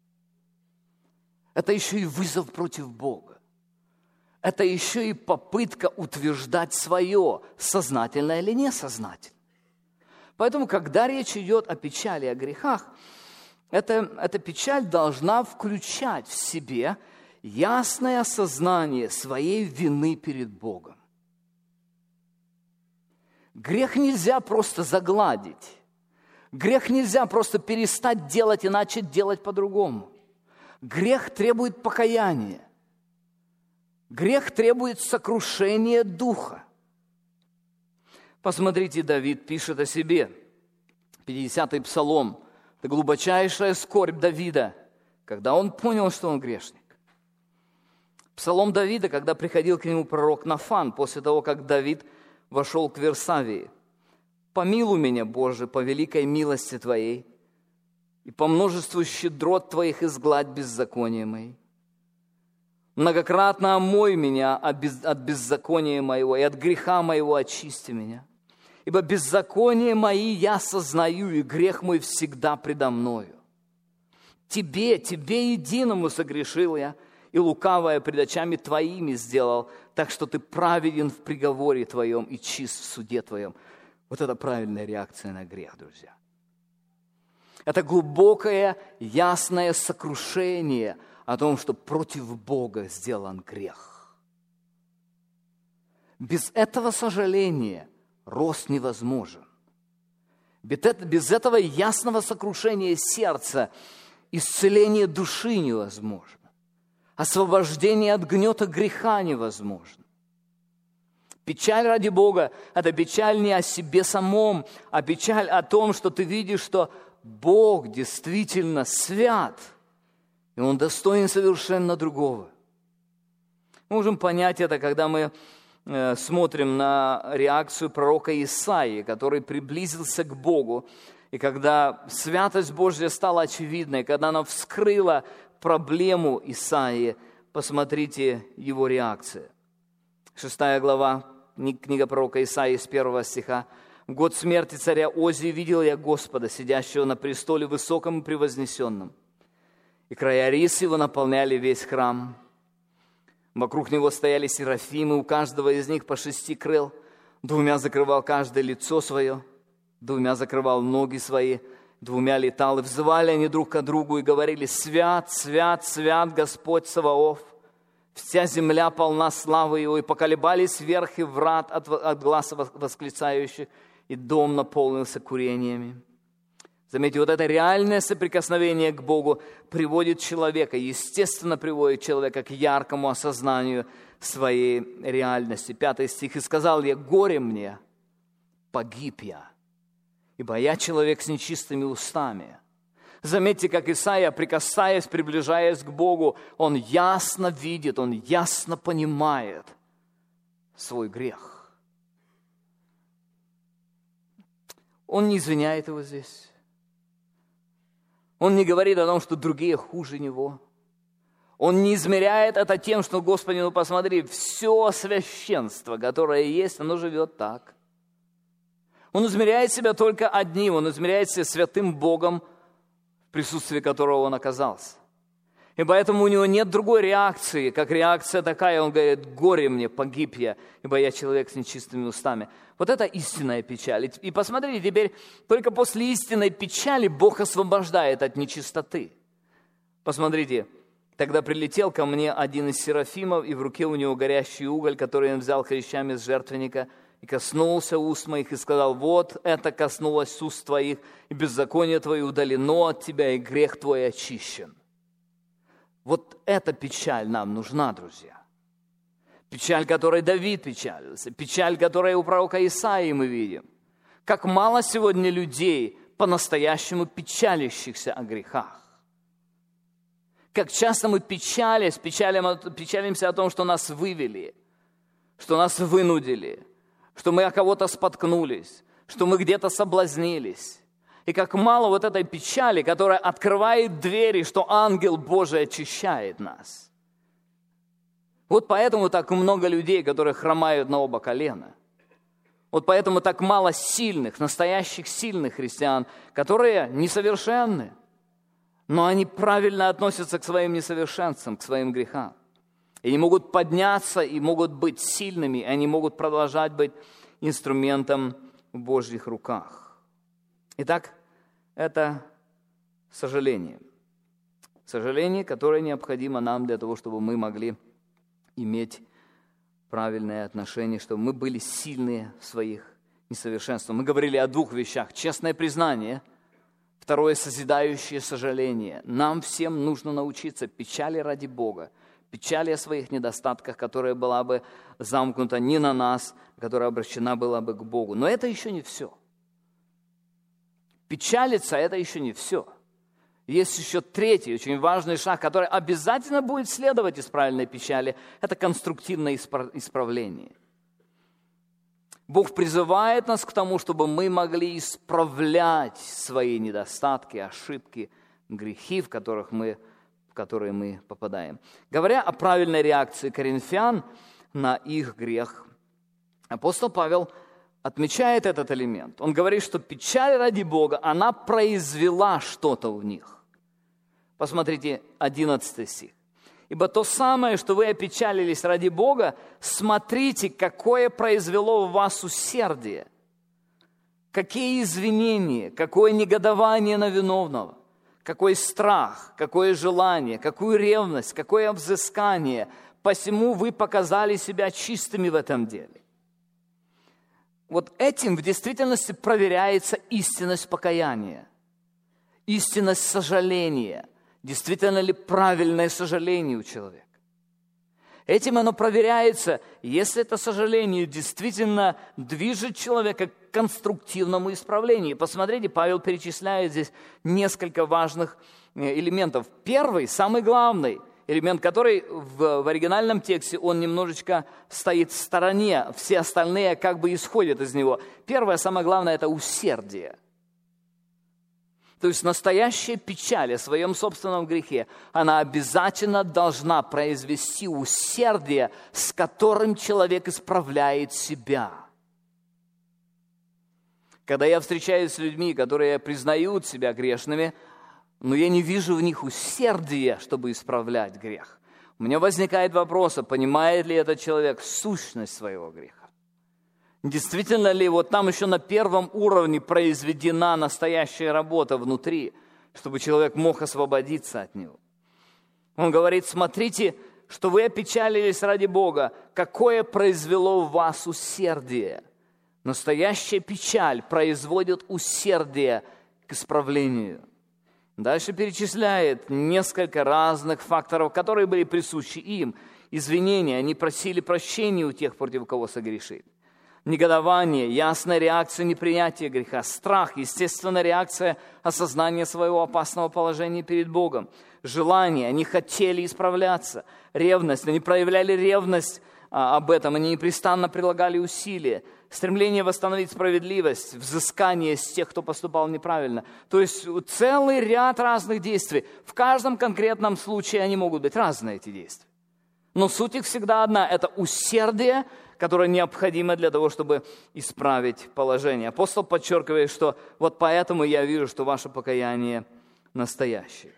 Это еще и вызов против Бога. Это еще и попытка утверждать свое, сознательно или несознательно. Поэтому, когда речь идет о печали, о грехах, эта печаль должна включать в себе ясное осознание своей вины перед Богом. Грех нельзя просто загладить. Грех нельзя просто перестать делать и начать делать по-другому. Грех требует покаяния. Грех требует сокрушения духа. Посмотрите, Давид пишет о себе. 50-й псалом. Это глубочайшая скорбь Давида, когда он понял, что он грешник. Псалом Давида, когда приходил к нему пророк Нафан, после того, как Давид вошел к Версавии. «Помилуй меня, Боже, по великой милости Твоей, и по множеству щедрот Твоих изгладь беззакония мои. Многократно омой меня от беззакония моего, и от греха моего очисти меня. Ибо беззаконие мои я сознаю, и грех мой всегда предо мною. Тебе единому согрешил я, и лукавое пред очами Твоими сделал, так что Ты праведен в приговоре Твоем и чист в суде Твоем». Вот это правильная реакция на грех, друзья. Это глубокое, ясное сокрушение о том, что против Бога сделан грех. Без этого сожаления рост невозможен. Без этого ясного сокрушения сердца исцеление души невозможно. Освобождение от гнета греха невозможно. Печаль ради Бога – это печаль не о себе самом, а печаль о том, что ты видишь, что Бог действительно свят, и Он достоин совершенно другого. Мы можем понять это, когда мы смотрим на реакцию пророка Исаии, который приблизился к Богу, и когда святость Божья стала очевидной, когда она вскрыла проблему Исаии, посмотрите его реакцию. 6 глава, книга пророка Исаии с 1 стиха. «В год смерти царя Озии видел я Господа, сидящего на престоле высоком и превознесенном. И края рис его наполняли весь храм. Вокруг него стояли серафимы, у каждого из них по 6 крыл. 2 закрывал каждое лицо свое, 2 закрывал ноги свои, 2 летал. И взывали они друг к другу и говорили: «Свят, свят, свят Господь Саваоф! Вся земля полна славы Его». И поколебались верхи врат от гласа восклицающих, и дом наполнился курениями. Заметьте, вот это реальное соприкосновение к Богу приводит человека, естественно приводит человека к яркому осознанию своей реальности. 5 стих. «И сказал я: горе мне, погиб я, ибо я человек с нечистыми устами». Заметьте, как Исаия, прикасаясь, приближаясь к Богу, он ясно видит, он ясно понимает свой грех. Он не извиняет его здесь. Он не говорит о том, что другие хуже него. Он не измеряет это тем, что: Господи, ну посмотри, все священство, которое есть, оно живет так. Он измеряет себя только одним, он измеряет себя святым Богом, в присутствии которого он оказался. И поэтому у него нет другой реакции, как реакция такая. Он говорит: горе мне, погиб я, ибо я человек с нечистыми устами. Вот это истинная печаль. И посмотрите, теперь только после истинной печали Бог освобождает от нечистоты. Посмотрите, тогда прилетел ко мне один из серафимов, и в руке у него горящий уголь, который он взял хрящами с жертвенника, и коснулся уст моих, и сказал: вот это коснулось уст твоих, и беззаконие твое удалено от тебя, и грех твой очищен. Вот эта печаль нам нужна, друзья. Печаль, которой Давид печалился, печаль, которая у пророка Исаии мы видим. Как мало сегодня людей, по-настоящему печалящихся о грехах. Как часто мы печалимся о том, что нас вывели, что нас вынудили, что мы о кого-то споткнулись, что мы где-то соблазнились. И как мало вот этой печали, которая открывает двери, что ангел Божий очищает нас. Вот поэтому так много людей, которые хромают на оба колена. Вот поэтому так мало сильных, настоящих сильных христиан, которые несовершенны, но они правильно относятся к своим несовершенствам, к своим грехам. И они могут подняться, и могут быть сильными, и они могут продолжать быть инструментом в Божьих руках. Итак, это сожаление. Сожаление, которое необходимо нам для того, чтобы мы могли иметь правильное отношение, чтобы мы были сильные в своих несовершенствах. Мы говорили о 2 вещах. Честное признание Второе, созидающее сожаление. Нам всем нужно научиться печали ради Бога, печали о своих недостатках, которая была бы замкнута не на нас, которая обращена была бы к Богу. Но это еще не все. Печалиться – это еще не все. Есть еще третий, очень важный шаг, который обязательно будет следовать из правильной печали. Это конструктивное исправление. Бог призывает нас к тому, чтобы мы могли исправлять свои недостатки, ошибки, грехи, в которые мы попадаем. Говоря о правильной реакции коринфян на их грех, апостол Павел отмечает этот элемент. Он говорит, что печаль ради Бога, она произвела что-то в них. Посмотрите, 11 стих. «Ибо то самое, что вы опечалились ради Бога, смотрите, какое произвело в вас усердие, какие извинения, какое негодование на виновного, какой страх, какое желание, какую ревность, какое взыскание. Посему вы показали себя чистыми в этом деле». Вот этим в действительности проверяется истинность покаяния, истинность сожаления. Действительно ли правильное сожаление у человека? Этим оно проверяется, если это сожаление действительно движет человека к конструктивному исправлению. Посмотрите, Павел перечисляет здесь несколько важных элементов. Первый, самый главный элемент, который в оригинальном тексте, он немножечко стоит в стороне, все остальные как бы исходят из него. Первое, самое главное, это усердие. То есть настоящая печаль о своем собственном грехе, она обязательно должна произвести усердие, с которым человек исправляет себя. Когда я встречаюсь с людьми, которые признают себя грешными, но я не вижу в них усердия, чтобы исправлять грех. У меня возникает вопрос, понимает ли этот человек сущность своего греха? Действительно ли вот там еще на первом уровне произведена настоящая работа внутри, чтобы человек мог освободиться от него? Он говорит, смотрите, что вы опечалились ради Бога, какое произвело в вас усердие. Настоящая печаль производит усердие к исправлению. Дальше перечисляет несколько разных факторов, которые были присущи им. Извинения, они просили прощения у тех, против кого согрешили. Негодование, ясная реакция неприятия греха, страх, естественная реакция осознания своего опасного положения перед Богом, желание, они хотели исправляться, ревность, они проявляли ревность об этом, они непрестанно прилагали усилия, стремление восстановить справедливость, взыскание с тех, кто поступал неправильно. То есть целый ряд разных действий. В каждом конкретном случае они могут быть разные, эти действия. Но суть их всегда одна – это усердие, которое необходимо для того, чтобы исправить положение. Апостол подчеркивает, что вот поэтому я вижу, что ваше покаяние настоящее.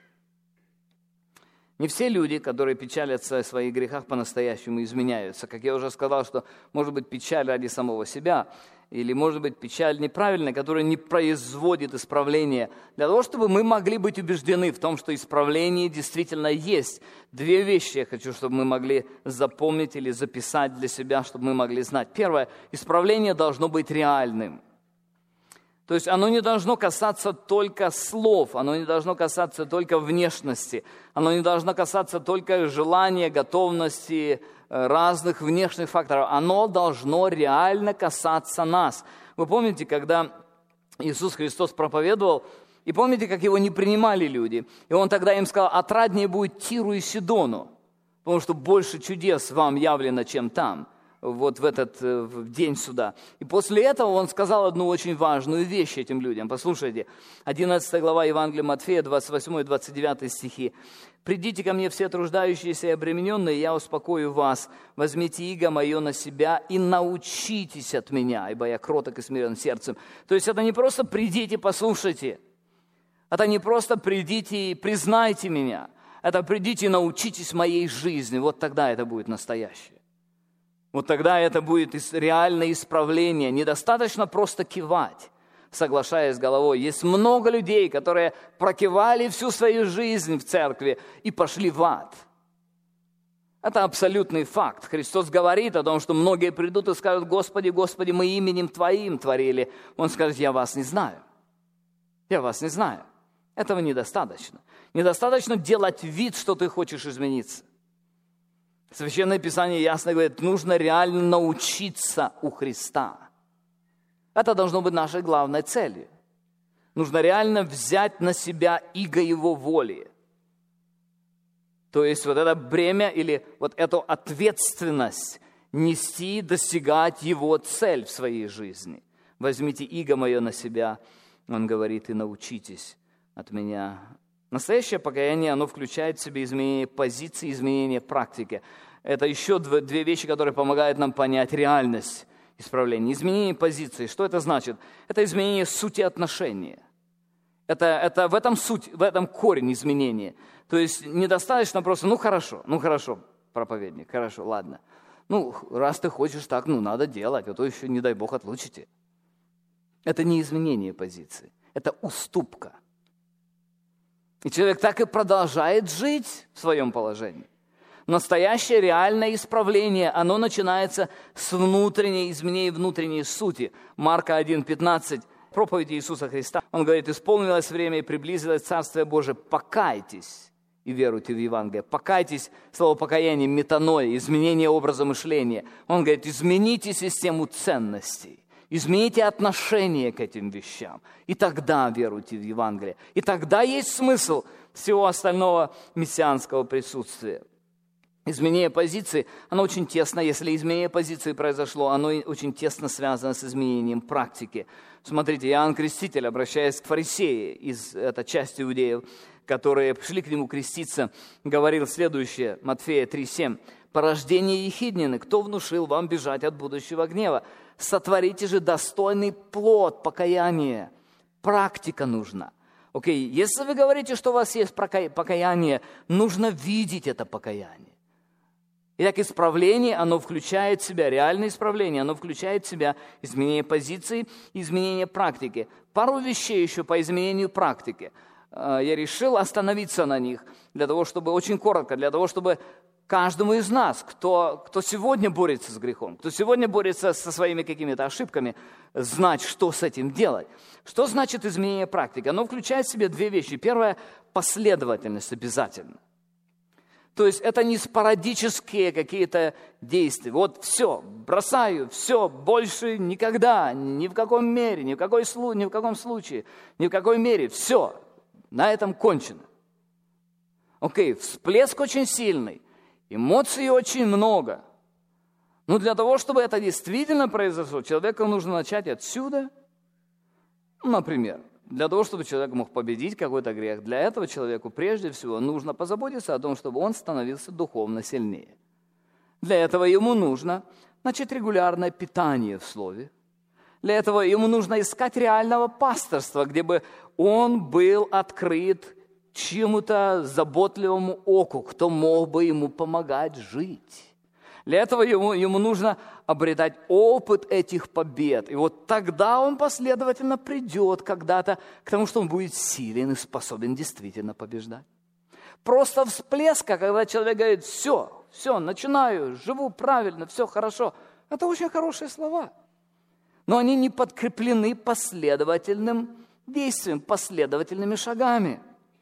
Не все люди, которые печалятся о своих грехах, по-настоящему изменяются. Как я уже сказал, что может быть печаль ради самого себя, или может быть печаль неправильная, которая не производит исправления. Для того, чтобы мы могли быть убеждены в том, что исправление действительно есть. Две вещи я хочу, чтобы мы могли запомнить или записать для себя, чтобы мы могли знать. Первое, исправление должно быть реальным. То есть оно не должно касаться только слов, оно не должно касаться только внешности, оно не должно касаться только желания, готовности, разных внешних факторов. Оно должно реально касаться нас. Вы помните, когда Иисус Христос проповедовал, и помните, как его не принимали люди? И он тогда им сказал, отраднее будет Тиру и Сидону, потому что больше чудес вам явлено, чем там. Вот в этот день суда. И после этого он сказал одну очень важную вещь этим людям. Послушайте, 11 глава Евангелия Матфея, 28 и 29 стихи. «Придите ко мне все труждающиеся и обремененные, я успокою вас. Возьмите иго мое на себя и научитесь от меня, ибо я кроток и смирен сердцем». То есть это не просто «придите, послушайте». Это не просто «придите и признайте меня». Это «придите и научитесь моей жизни». Вот тогда это будет настоящее. Вот тогда это будет реальное исправление. Недостаточно просто кивать, соглашаясь с головой. Есть много людей, которые прокивали всю свою жизнь в церкви и пошли в ад. Это абсолютный факт. Христос говорит о том, что многие придут и скажут, «Господи, Господи, мы именем Твоим творили». Он скажет, «Я вас не знаю. Я вас не знаю». Этого недостаточно. Недостаточно делать вид, что ты хочешь измениться. Священное Писание ясно говорит, нужно реально научиться у Христа. Это должно быть нашей главной целью. Нужно реально взять на себя иго Его воли. То есть вот это бремя или вот эту ответственность нести, достигать Его цель в своей жизни. Возьмите иго мое на себя, Он говорит, и научитесь от меня. Настоящее покаяние, оно включает в себя изменение позиции, изменение практики. Это еще две вещи, которые помогают нам понять реальность исправления. Изменение позиции. Что это значит? Это изменение сути отношения. Это в этом суть, в этом корень изменения. То есть недостаточно просто, ну хорошо, проповедник, хорошо, ладно. Раз ты хочешь так, надо делать, а то еще, не дай Бог, отлучите. Это не изменение позиции, это уступка. И человек так и продолжает жить в своем положении. Настоящее реальное исправление, оно начинается с внутренней изменения внутренней сути. Марка 1:15, проповедь Иисуса Христа. Он говорит, исполнилось время и приблизилось Царствие Божие, покайтесь и веруйте в Евангелие. Покайтесь, слово покаяние, метаноя, изменение образа мышления. Он говорит, измените систему ценностей. Измените отношение к этим вещам. И тогда веруйте в Евангелие. И тогда есть смысл всего остального мессианского присутствия. Изменение позиции, оно очень тесно, если изменение позиции произошло, оно очень тесно связано с изменением практики. Смотрите, Иоанн Креститель, обращаясь к фарисеям из этой части иудеев, которые пришли к нему креститься, говорил следующее, Матфея 3:7. «Порождение ехиднины, кто внушил вам бежать от будущего гнева? Сотворите же достойный плод покаяния». Практика нужна. Окей, если вы говорите, что у вас есть покаяние, нужно видеть это покаяние. Итак, исправление, оно включает в себя, реальное исправление, оно включает в себя изменение позиции, изменение практики. Пару вещей еще по изменению практики. Я решил остановиться на них, для того, чтобы, очень коротко, для того, чтобы каждому из нас, кто сегодня борется с грехом, кто сегодня борется со своими какими-то ошибками, знать, что с этим делать. Что значит изменение практики? Оно включает в себя две вещи. Первое – последовательность обязательно. То есть это не спорадические какие-то действия. Вот все, бросаю, все, больше никогда, ни в каком мере, ни в каком случае, ни в какой мере, все, на этом кончено. Окей, всплеск очень сильный, эмоций очень много. Но для того, чтобы это действительно произошло, человеку нужно начать отсюда. Например, для того, чтобы человек мог победить какой-то грех, для этого человеку прежде всего нужно позаботиться о том, чтобы он становился духовно сильнее. Для этого ему нужно начать регулярное питание в Слове. Для этого ему нужно искать реального пасторства, где бы он был открыт чему-то заботливому оку, кто мог бы ему помогать жить. Для этого ему нужно обретать опыт этих побед. И вот тогда он последовательно придет когда-то к тому, что он будет силен и способен действительно побеждать. Просто всплеска, когда человек говорит, все, начинаю, живу правильно, все хорошо. Это очень хорошие слова. Но они не подкреплены последовательным действием, последовательными шагами.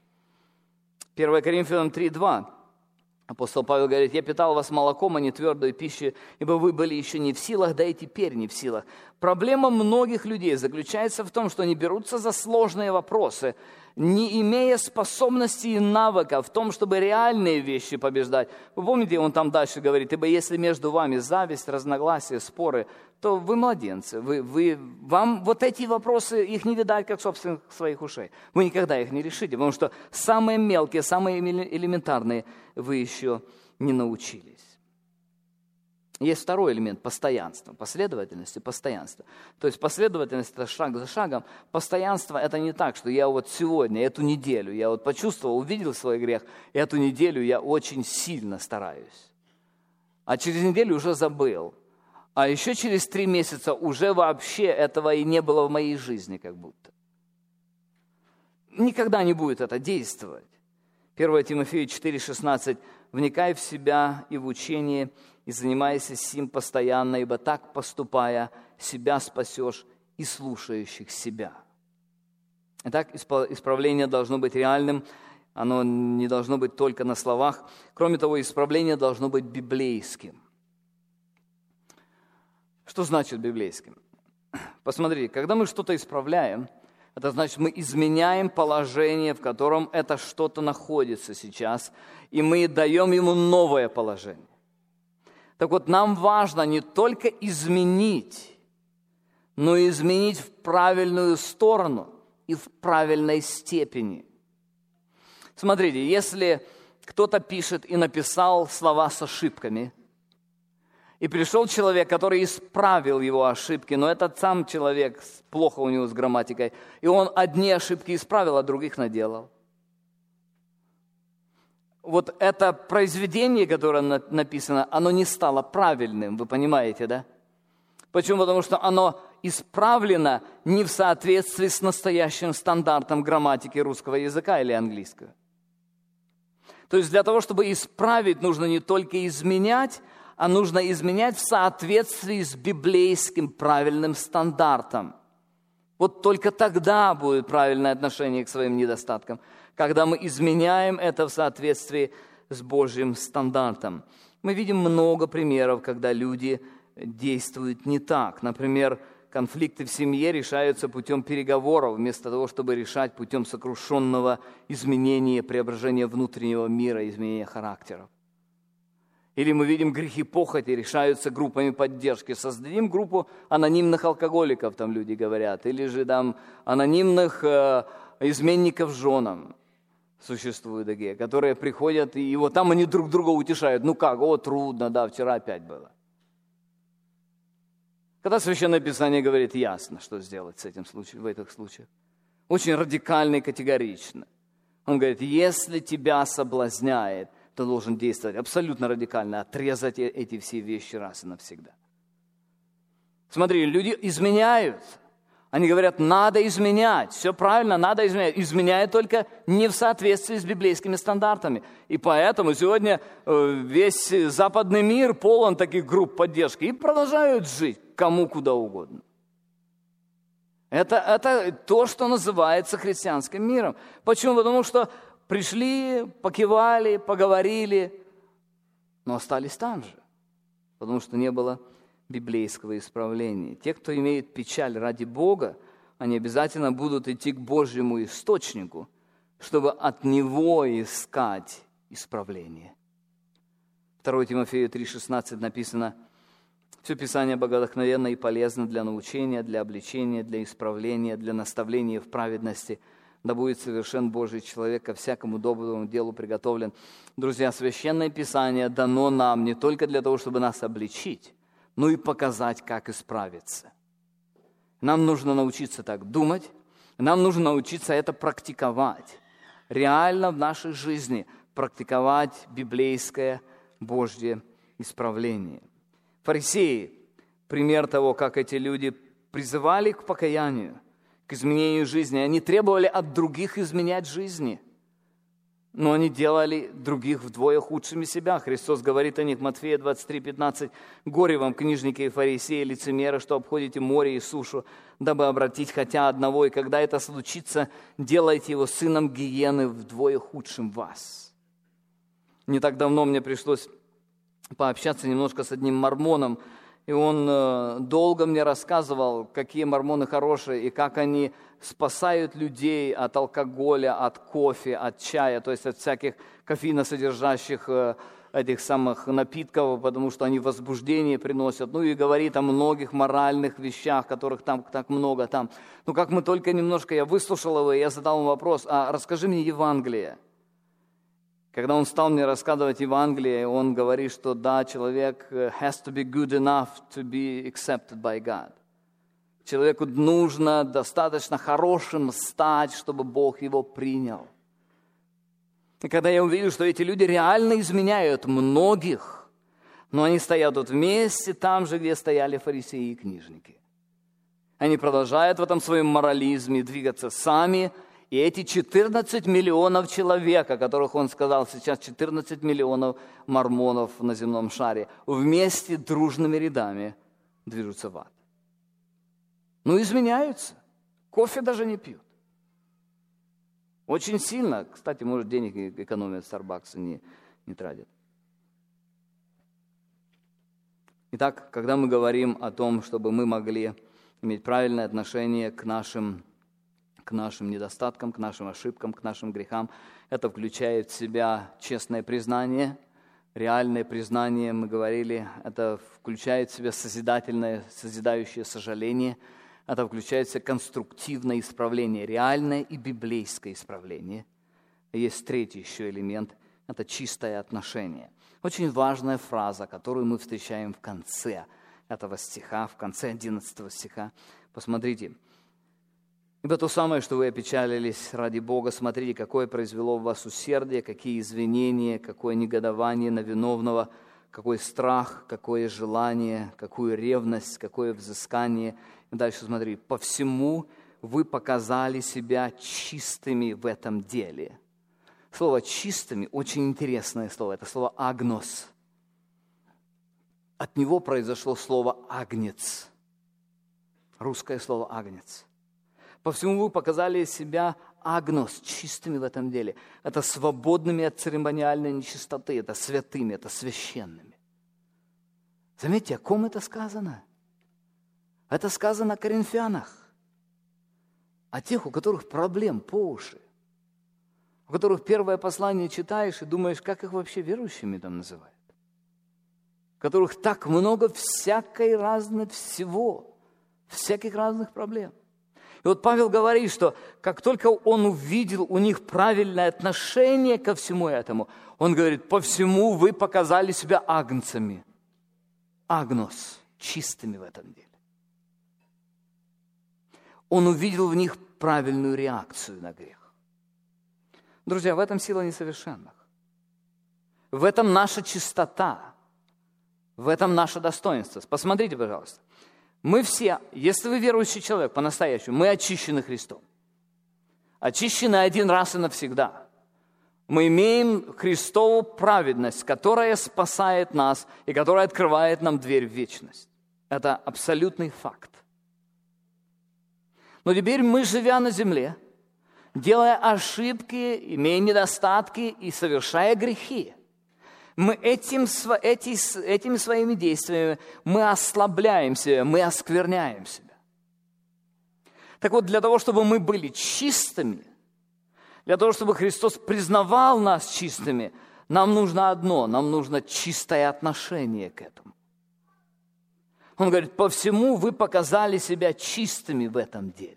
1 Коринфянам 3:2. Апостол Павел говорит, я питал вас молоком, а не твердой пищей, ибо вы были еще не в силах, да и теперь не в силах. Проблема многих людей заключается в том, что они берутся за сложные вопросы, не имея способностей и навыка в том, чтобы реальные вещи побеждать. Вы помните, он там дальше говорит, ибо если между вами зависть, разногласия, споры, то вы младенцы. Вам вот эти вопросы, их не видать, как собственных своих ушей. Вы никогда их не решите, потому что самые мелкие, самые элементарные вы еще не научились. Есть второй элемент – постоянство, последовательность и постоянство. То есть последовательность – это шаг за шагом. Постоянство – это не так, что я вот сегодня, эту неделю, я вот почувствовал, увидел свой грех, и эту неделю я очень сильно стараюсь. А через неделю уже забыл. А еще через 3 месяца уже вообще этого и не было в моей жизни как будто. Никогда не будет это действовать. 1 Тимофею 4:16. «Вникай в себя и в учение, и занимайся сим постоянно, ибо так поступая, себя спасешь и слушающих себя». Итак, исправление должно быть реальным, оно не должно быть только на словах. Кроме того, исправление должно быть библейским. Что значит библейским? Посмотрите, когда мы что-то исправляем, это значит, мы изменяем положение, в котором это что-то находится сейчас, и мы даем ему новое положение. Так вот, нам важно не только изменить, но и изменить в правильную сторону и в правильной степени. Смотрите, если кто-то пишет и написал слова с ошибками, и пришел человек, который исправил его ошибки, но этот сам человек, плохо у него с грамматикой, и он одни ошибки исправил, а других наделал. Вот это произведение, которое написано, оно не стало правильным, вы понимаете, да? Почему? Потому что оно исправлено не в соответствии с настоящим стандартом грамматики русского языка или английского. То есть для того, чтобы исправить, нужно не только изменять, а нужно изменять в соответствии с библейским правильным стандартом. Вот только тогда будет правильное отношение к своим недостаткам, когда мы изменяем это в соответствии с Божьим стандартом. Мы видим много примеров, когда люди действуют не так. Например, конфликты в семье решаются путем переговоров, вместо того, чтобы решать путем сокрушенного изменения, преображения внутреннего мира, изменения характеров. Или мы видим грехи похоти, решаются группами поддержки. Создадим группу анонимных алкоголиков, там люди говорят, или же там анонимных изменников женам. Существуют такие, которые приходят, и вот там они друг друга утешают. Ну как, трудно, да, вчера опять было. Когда Священное Писание говорит ясно, что сделать с этим случаем, в этих случаях. Очень радикально и категорично. Он говорит, если тебя соблазняет, ты должен действовать абсолютно радикально, отрезать эти все вещи раз и навсегда. Смотри, люди изменяют. Они говорят, надо изменять. Все правильно, надо изменять. Изменяют только не в соответствии с библейскими стандартами. И поэтому сегодня весь западный мир полон таких групп поддержки. И продолжают жить кому куда угодно. Это то, что называется христианским миром. Почему? Потому что пришли, покивали, поговорили, но остались там же, потому что не было библейского исправления. Те, кто имеет печаль ради Бога, они обязательно будут идти к Божьему источнику, чтобы от Него искать исправление. 2 Тимофею 3,16 написано, «Все Писание богодухновенно и полезно для научения, для обличения, для исправления, для наставления в праведности, да будет совершен Божий человек, ко всякому доброму делу приготовлен». Друзья, Священное Писание дано нам не только для того, чтобы нас обличить, но и показать, как исправиться. Нам нужно научиться так думать, нам нужно научиться это практиковать. Реально в нашей жизни практиковать библейское Божье исправление. Фарисеи – пример того, как эти люди призывали к покаянию, к изменению жизни. Они требовали от других изменять жизни, но они делали других вдвое худшими себя. Христос говорит о них, Матфея 23:15, «Горе вам, книжники и фарисеи, лицемеры, что обходите море и сушу, дабы обратить хотя одного, и когда это случится, делайте его сыном гиены вдвое худшим вас». Не так давно мне пришлось пообщаться немножко с одним мормоном, и он долго мне рассказывал, какие мормоны хорошие, и как они спасают людей от алкоголя, от кофе, от чая, то есть от всяких кофеиносодержащих этих самых напитков, потому что они возбуждение приносят. Ну и говорит о многих моральных вещах, которых там так много там. Ну как мы только немножко, я выслушал его, и я задал ему вопрос, а расскажи мне Евангелие. Когда он стал мне рассказывать Евангелие, он говорит, что да, человек has to be good enough to be accepted by God. Человеку нужно достаточно хорошим стать, чтобы Бог его принял. И когда я увидел, что эти люди реально изменяют многих, но они стоят тут вместе, там же, где стояли фарисеи и книжники. Они продолжают в этом своем морализме двигаться сами. И эти 14 миллионов человек, о которых он сказал, сейчас 14 миллионов мормонов на земном шаре, вместе дружными рядами движутся в ад. Ну, изменяются. Кофе даже не пьют. Очень сильно. Кстати, может, денег экономят в Starbucks и не тратят. Итак, когда мы говорим о том, чтобы мы могли иметь правильное отношение к нашим недостаткам, к нашим ошибкам, к нашим грехам, это включает в себя честное признание, реальное признание, мы говорили, это включает в себя созидающее сожаление, это включает в себя конструктивное исправление, реальное и библейское исправление. Есть третий еще элемент, это чистое отношение. Очень важная фраза, которую мы встречаем в конце этого стиха, в конце 11 стиха. Посмотрите. «Ибо то самое, что вы опечалились ради Бога, смотрите, какое произвело в вас усердие, какие извинения, какое негодование на виновного, какой страх, какое желание, какую ревность, какое взыскание». И дальше смотри. «По всему вы показали себя чистыми в этом деле». Слово «чистыми» очень интересное слово. Это слово «агнос». От него произошло слово «агнец». Русское слово «агнец». По всему вы показали себя агнос, чистыми в этом деле. Это свободными от церемониальной нечистоты, это святыми, это священными. Заметьте, о ком это сказано? Это сказано о коринфянах, о тех, у которых проблем по уши, у которых первое послание читаешь и думаешь, как их вообще верующими там называют, у которых так много всякой разной всего, всяких разных проблем. И вот Павел говорит, что как только он увидел у них правильное отношение ко всему этому, он говорит, по всему вы показали себя агнцами. Агнос, чистыми в этом деле. Он увидел в них правильную реакцию на грех. Друзья, в этом сила несовершенных. В этом наша чистота. В этом наше достоинство. Посмотрите, пожалуйста. Мы все, если вы верующий человек по-настоящему, мы очищены Христом. Очищены один раз и навсегда. Мы имеем Христову праведность, которая спасает нас и которая открывает нам дверь в вечность. Это абсолютный факт. Но теперь мы, живя на земле, делая ошибки, имея недостатки и совершая грехи, мы этими своими действиями мы ослабляем себя, мы оскверняем себя. Так вот, для того, чтобы мы были чистыми, для того, чтобы Христос признавал нас чистыми, нам нужно одно, нам нужно чистое отношение к этому. Он говорит, по всему вы показали себя чистыми в этом деле.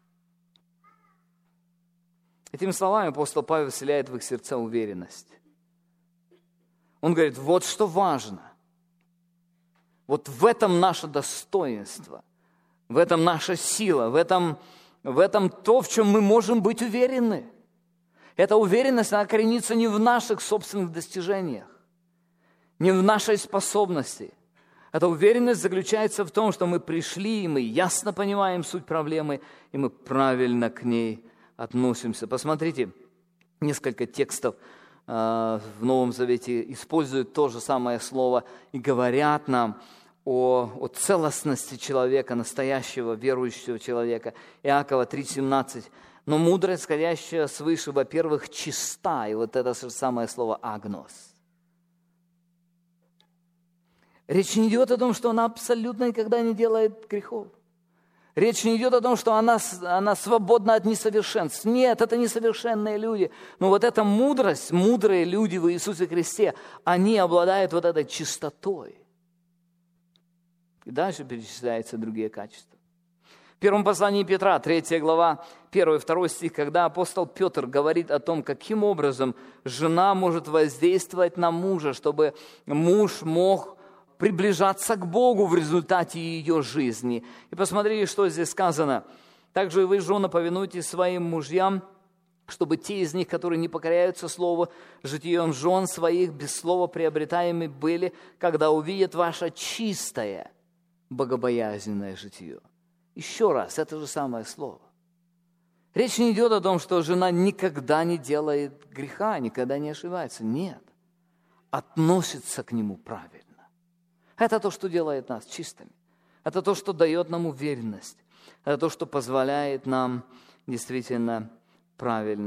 Этими словами апостол Павел вселяет в их сердца уверенность. Он говорит, вот что важно. Вот в этом наше достоинство, в этом наша сила, в этом то, в чем мы можем быть уверены. Эта уверенность, она коренится не в наших собственных достижениях, не в нашей способности. Эта уверенность заключается в том, что мы пришли, и мы ясно понимаем суть проблемы, и мы правильно к ней относимся. Посмотрите, несколько текстов в Новом Завете используют то же самое слово и говорят нам о целостности человека, настоящего верующего человека. Иакова 3,17. Но мудрость, исходящая свыше, во-первых, чиста. И вот это же самое слово «агнос». Речь не идет о том, что она абсолютно никогда не делает грехов. Речь не идет о том, что она свободна от несовершенств. Нет, это несовершенные люди. Но вот эта мудрость, мудрые люди в Иисусе Христе, они обладают вот этой чистотой. И дальше перечисляются другие качества. В первом послании Петра, 3 глава, 1 и 2 стих, когда апостол Петр говорит о том, каким образом жена может воздействовать на мужа, чтобы муж мог приближаться к Богу в результате ее жизни. И посмотрите, что здесь сказано. «Также и вы, жены, повинуйтесь своим мужьям, чтобы те из них, которые не покоряются слову, житием жен своих без слова приобретаемы были, когда увидят ваше чистое, богобоязненное житие». Еще раз, это же самое слово. Речь не идет о том, что жена никогда не делает греха, никогда не ошибается. Нет. Относится к нему правильно. Это то, что делает нас чистыми. Это то, что дает нам уверенность. Это то, что позволяет нам действительно правильно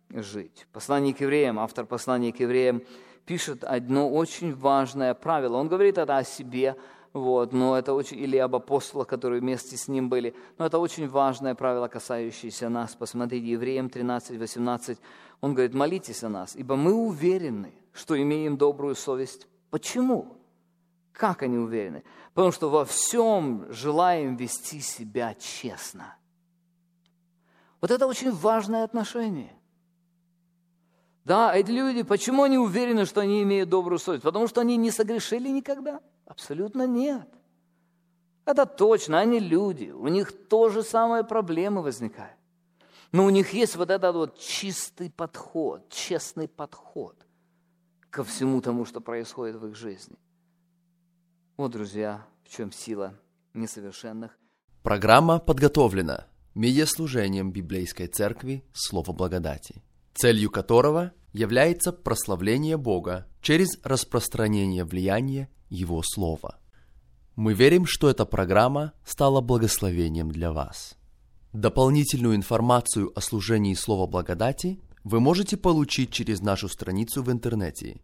жить. Послание к евреям, автор послания к евреям пишет одно очень важное правило. Он говорит это о себе, но это или об апостолах, которые вместе с ним были. Но это очень важное правило, касающееся нас. Посмотрите, Евреям 13:18. Он говорит: молитесь о нас, ибо мы уверены, что имеем добрую совесть. Почему? Как они уверены? Потому что во всем желаем вести себя честно. Вот это очень важное отношение. Да, эти люди, почему они уверены, что они имеют добрую совесть? Потому что они не согрешили никогда? Абсолютно нет. Это точно, они люди, у них то же самое проблемы возникают. Но у них есть вот этот чистый подход, честный подход ко всему тому, что происходит в их жизни. Вот, друзья, в чем сила несовершенных. Программа подготовлена медиаслужением Библейской Церкви «Слово благодати», целью которого является прославление Бога через распространение влияния Его Слова. Мы верим, что эта программа стала благословением для вас. Дополнительную информацию о служении Слова благодати вы можете получить через нашу страницу в интернете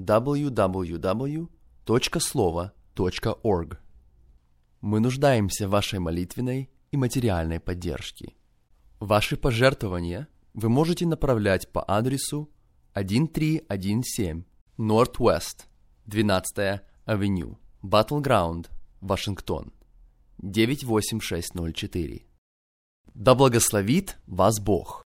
www.slovo.org. Мы нуждаемся в вашей молитвенной и материальной поддержке. Ваши пожертвования вы можете направлять по адресу 1317 Northwest 12-я Авеню, Battleground, Вашингтон, 98604. Да благословит вас Бог!